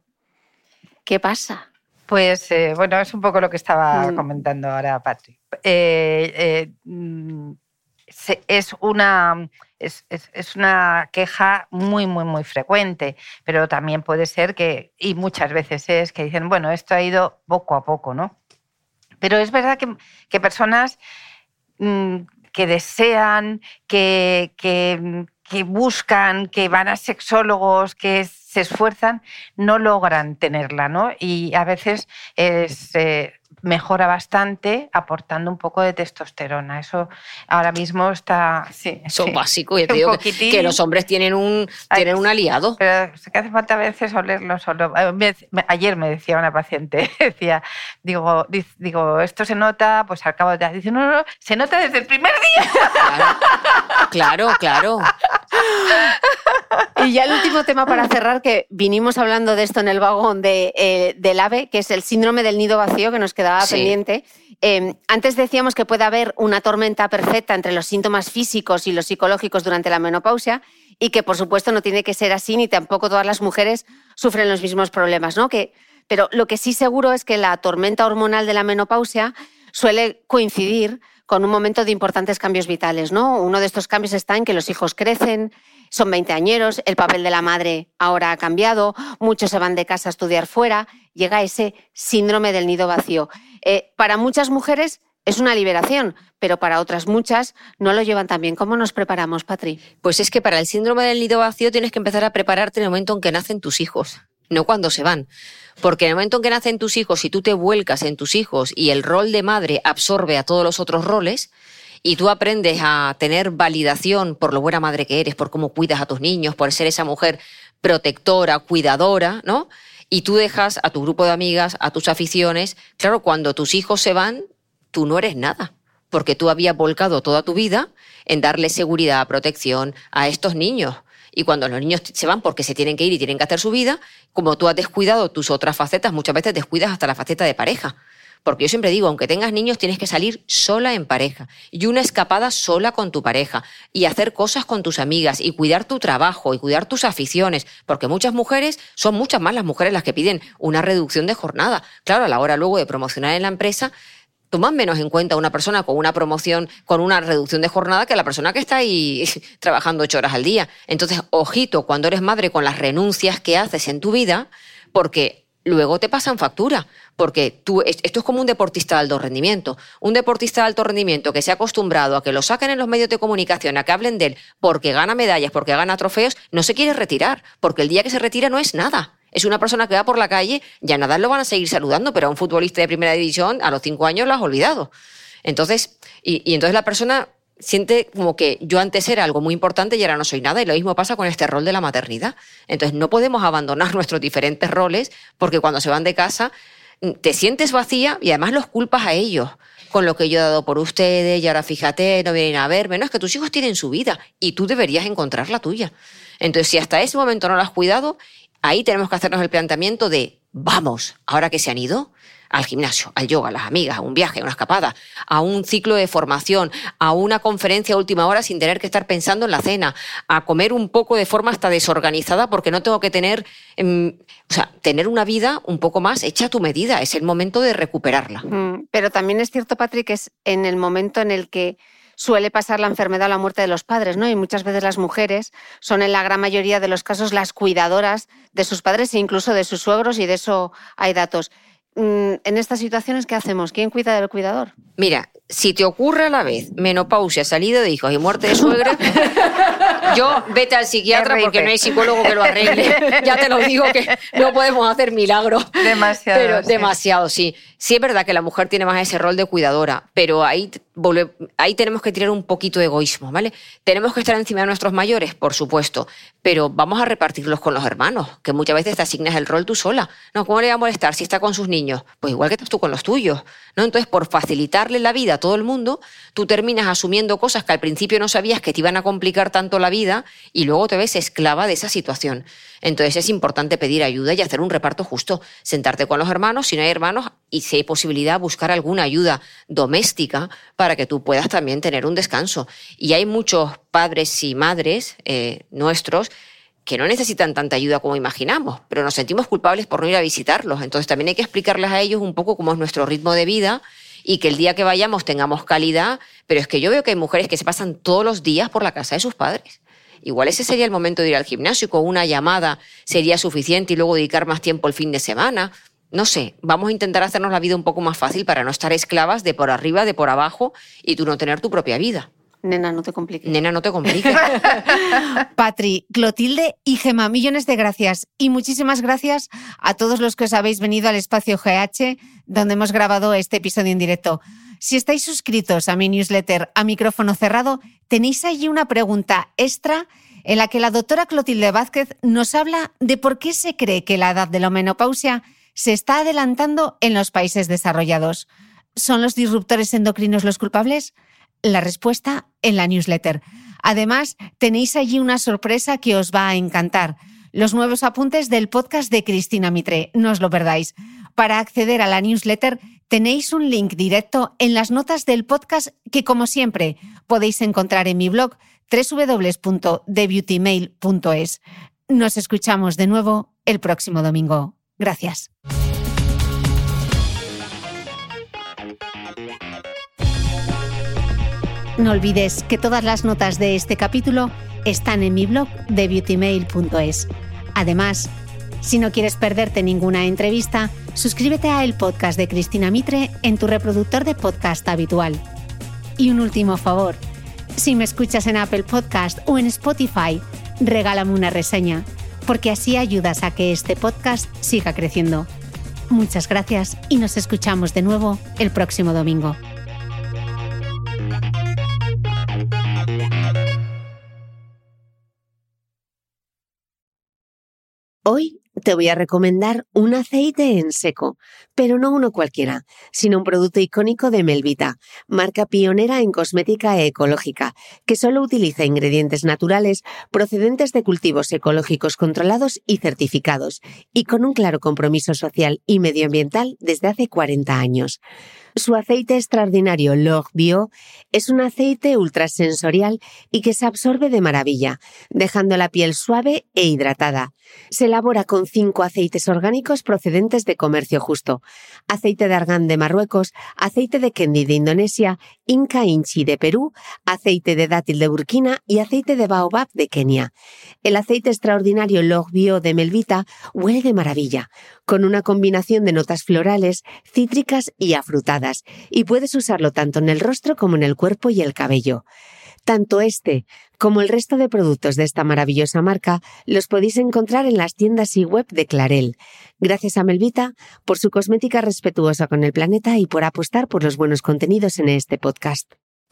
¿Qué pasa?
Pues, eh, bueno, es un poco lo que estaba mm. comentando ahora Patri. Eh, eh, es una... Es, es, es una queja muy, muy, muy frecuente, pero también puede ser que, y muchas veces es, que dicen, bueno, esto ha ido poco a poco, ¿no? Pero es verdad que, que personas mmm, que desean, que, que, que buscan, que van a sexólogos, que se esfuerzan, no logran tenerla, ¿no? Y a veces es... Eh, mejora bastante aportando un poco de testosterona. Eso ahora mismo está... Sí,
Son
sí.
básicos. Yo te digo que, que los hombres tienen un, tienen un aliado.
Pero es que hace falta a veces olerlo solo. Ayer me decía una paciente, decía, digo, digo, esto se nota, pues al cabo de... Dice, no, no, se nota desde el primer día.
Claro, claro. claro.
Y ya el último tema para cerrar, que vinimos hablando de esto en el vagón de, eh, del AVE, que es el síndrome del nido vacío, que nos quedaba sí. pendiente. Eh, antes decíamos que puede haber una tormenta perfecta entre los síntomas físicos y los psicológicos durante la menopausia y que, por supuesto, no tiene que ser así, ni tampoco todas las mujeres sufren los mismos problemas, ¿no? Que, pero lo que sí seguro es que la tormenta hormonal de la menopausia suele coincidir con un momento de importantes cambios vitales, ¿no? Uno de estos cambios está en que los hijos crecen, son veinteañeros, el papel de la madre ahora ha cambiado, muchos se van de casa a estudiar fuera, llega ese síndrome del nido vacío. Eh, para muchas mujeres es una liberación, pero para otras muchas no lo llevan tan bien. ¿Cómo nos preparamos, Patri?
Pues es que para el síndrome del nido vacío tienes que empezar a prepararte en el momento en que nacen tus hijos, no cuando se van. Porque en el momento en que nacen tus hijos, si tú te vuelcas en tus hijos y el rol de madre absorbe a todos los otros roles, y tú aprendes a tener validación por lo buena madre que eres, por cómo cuidas a tus niños, por ser esa mujer protectora, cuidadora, ¿no? Y tú dejas a tu grupo de amigas, a tus aficiones. Claro, cuando tus hijos se van, tú no eres nada, porque tú habías volcado toda tu vida en darle seguridad, protección a estos niños. Y cuando los niños se van porque se tienen que ir y tienen que hacer su vida, como tú has descuidado tus otras facetas, muchas veces descuidas hasta la faceta de pareja. Porque yo siempre digo, aunque tengas niños, tienes que salir sola en pareja y una escapada sola con tu pareja y hacer cosas con tus amigas y cuidar tu trabajo y cuidar tus aficiones, porque muchas mujeres, son muchas más las mujeres las que piden una reducción de jornada. Claro, a la hora luego de promocionar en la empresa, toman menos en cuenta una persona con una promoción, con una reducción de jornada que la persona que está ahí trabajando ocho horas al día. Entonces, ojito cuando eres madre con las renuncias que haces en tu vida, porque luego te pasan factura, porque tú, esto es como un deportista de alto rendimiento. Un deportista de alto rendimiento que se ha acostumbrado a que lo saquen en los medios de comunicación, a que hablen de él porque gana medallas, porque gana trofeos, no se quiere retirar, porque el día que se retira no es nada. Es una persona que va por la calle y a Nadal lo van a seguir saludando, pero a un futbolista de primera división a los cinco años lo has olvidado. Entonces, y, y entonces la persona siente como que yo antes era algo muy importante y ahora no soy nada, y lo mismo pasa con este rol de la maternidad. Entonces no podemos abandonar nuestros diferentes roles porque cuando se van de casa te sientes vacía y además los culpas a ellos con lo que yo he dado por ustedes y ahora fíjate, no vienen a verme. No, es que tus hijos tienen su vida y tú deberías encontrar la tuya. Entonces si hasta ese momento no lo has cuidado, ahí tenemos que hacernos el planteamiento de vamos, ahora que se han ido, al gimnasio, al yoga, a las amigas, a un viaje, a una escapada, a un ciclo de formación, a una conferencia a última hora sin tener que estar pensando en la cena, a comer un poco de forma hasta desorganizada porque no tengo que tener, eh, o sea, tener una vida un poco más hecha a tu medida. Es el momento de recuperarla.
Mm, pero también es cierto, Patri, que es en el momento en el que suele pasar la enfermedad o la muerte de los padres, ¿no? Y muchas veces las mujeres son en la gran mayoría de los casos las cuidadoras de sus padres e incluso de sus suegros, y de eso hay datos. En estas situaciones, ¿qué hacemos? ¿Quién cuida del cuidador?
Mira, si te ocurre a la vez menopausia, salida de hijos y muerte de suegra, yo vete al psiquiatra porque no hay psicólogo que lo arregle. Ya te lo digo que no podemos hacer milagros.
Demasiado.
Pero
sí.
demasiado, sí. Sí es verdad que la mujer tiene más ese rol de cuidadora, pero ahí, volve, ahí tenemos que tirar un poquito de egoísmo, ¿vale? Tenemos que estar encima de nuestros mayores, por supuesto, pero vamos a repartirlos con los hermanos, que muchas veces te asignas el rol tú sola. No, ¿cómo le va a molestar si está con sus niños? Pues igual que estás tú con los tuyos, ¿no? Entonces, por facilitarle la vida a todo el mundo, tú terminas asumiendo cosas que al principio no sabías que te iban a complicar tanto la vida y luego te ves esclava de esa situación. Entonces es importante pedir ayuda y hacer un reparto justo, sentarte con los hermanos, si no hay hermanos, y si hay posibilidad, buscar alguna ayuda doméstica para que tú puedas también tener un descanso. Y hay muchos padres y madres eh, nuestros que no necesitan tanta ayuda como imaginamos, pero nos sentimos culpables por no ir a visitarlos. Entonces también hay que explicarles a ellos un poco cómo es nuestro ritmo de vida y que el día que vayamos tengamos calidad, pero es que yo veo que hay mujeres que se pasan todos los días por la casa de sus padres. Igual ese sería el momento de ir al gimnasio, con una llamada sería suficiente y luego dedicar más tiempo el fin de semana. No sé, vamos a intentar hacernos la vida un poco más fácil para no estar esclavas de por arriba, de por abajo y tú no tener tu propia vida.
Nena, no te compliques.
Nena, no te compliques.
Patri, Clotilde y Gemma, millones de gracias. Y muchísimas gracias a todos los que os habéis venido al espacio G H, donde hemos grabado este episodio en directo. Si estáis suscritos a mi newsletter a micrófono cerrado, tenéis allí una pregunta extra en la que la doctora Clotilde Vázquez nos habla de por qué se cree que la edad de la menopausia se está adelantando en los países desarrollados. ¿Son los disruptores endocrinos los culpables? La respuesta en la newsletter. Además, tenéis allí una sorpresa que os va a encantar. Los nuevos apuntes del podcast de Cristina Mitre. No os lo perdáis. Para acceder a la newsletter tenéis un link directo en las notas del podcast que, como siempre, podéis encontrar en mi blog doble u doble u doble u punto the beauty mail punto es. Nos escuchamos de nuevo el próximo domingo. Gracias. No olvides que todas las notas de este capítulo están en mi blog the beauty mail punto es. Además, si no quieres perderte ninguna entrevista, suscríbete a el podcast de Cristina Mitre en tu reproductor de podcast habitual. Y un último favor, si me escuchas en Apple Podcast o en Spotify, regálame una reseña, porque así ayudas a que este podcast siga creciendo. Muchas gracias y nos escuchamos de nuevo el próximo domingo.
Hoy te voy a recomendar un aceite en seco, pero no uno cualquiera, sino un producto icónico de Melvita, marca pionera en cosmética ecológica, que solo utiliza ingredientes naturales procedentes de cultivos ecológicos controlados y certificados, y con un claro compromiso social y medioambiental desde hace cuarenta años. Su aceite extraordinario Log Bio es un aceite ultrasensorial y que se absorbe de maravilla, dejando la piel suave e hidratada. Se elabora con cinco aceites orgánicos procedentes de comercio justo: aceite de argán de Marruecos, aceite de kendi de Indonesia, Inca Inchi de Perú, aceite de dátil de Burkina y aceite de baobab de Kenia. El aceite extraordinario Log Bio de Melvita huele de maravilla, con una combinación de notas florales, cítricas y afrutadas, y puedes usarlo tanto en el rostro como en el cuerpo y el cabello. Tanto este como el resto de productos de esta maravillosa marca los podéis encontrar en las tiendas y web de Clarel. Gracias a Melvita por su cosmética respetuosa con el planeta y por apostar por los buenos contenidos en este podcast.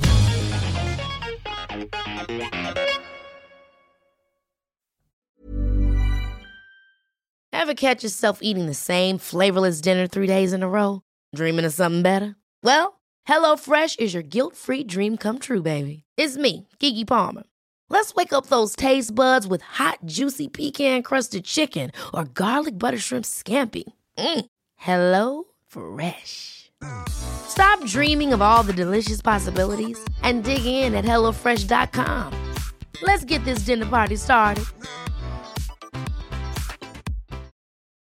Ever catch yourself eating the same flavorless dinner three days in a row? Dreaming of something better? Well, HelloFresh is your guilt-free dream come true, baby. It's me, Keke Palmer. Let's wake up those taste buds with hot, juicy pecan-crusted chicken or garlic butter shrimp scampi. Mm. Hello Fresh. Stop dreaming of all the delicious possibilities and dig in at hello fresh dot com. Let's get this dinner party started.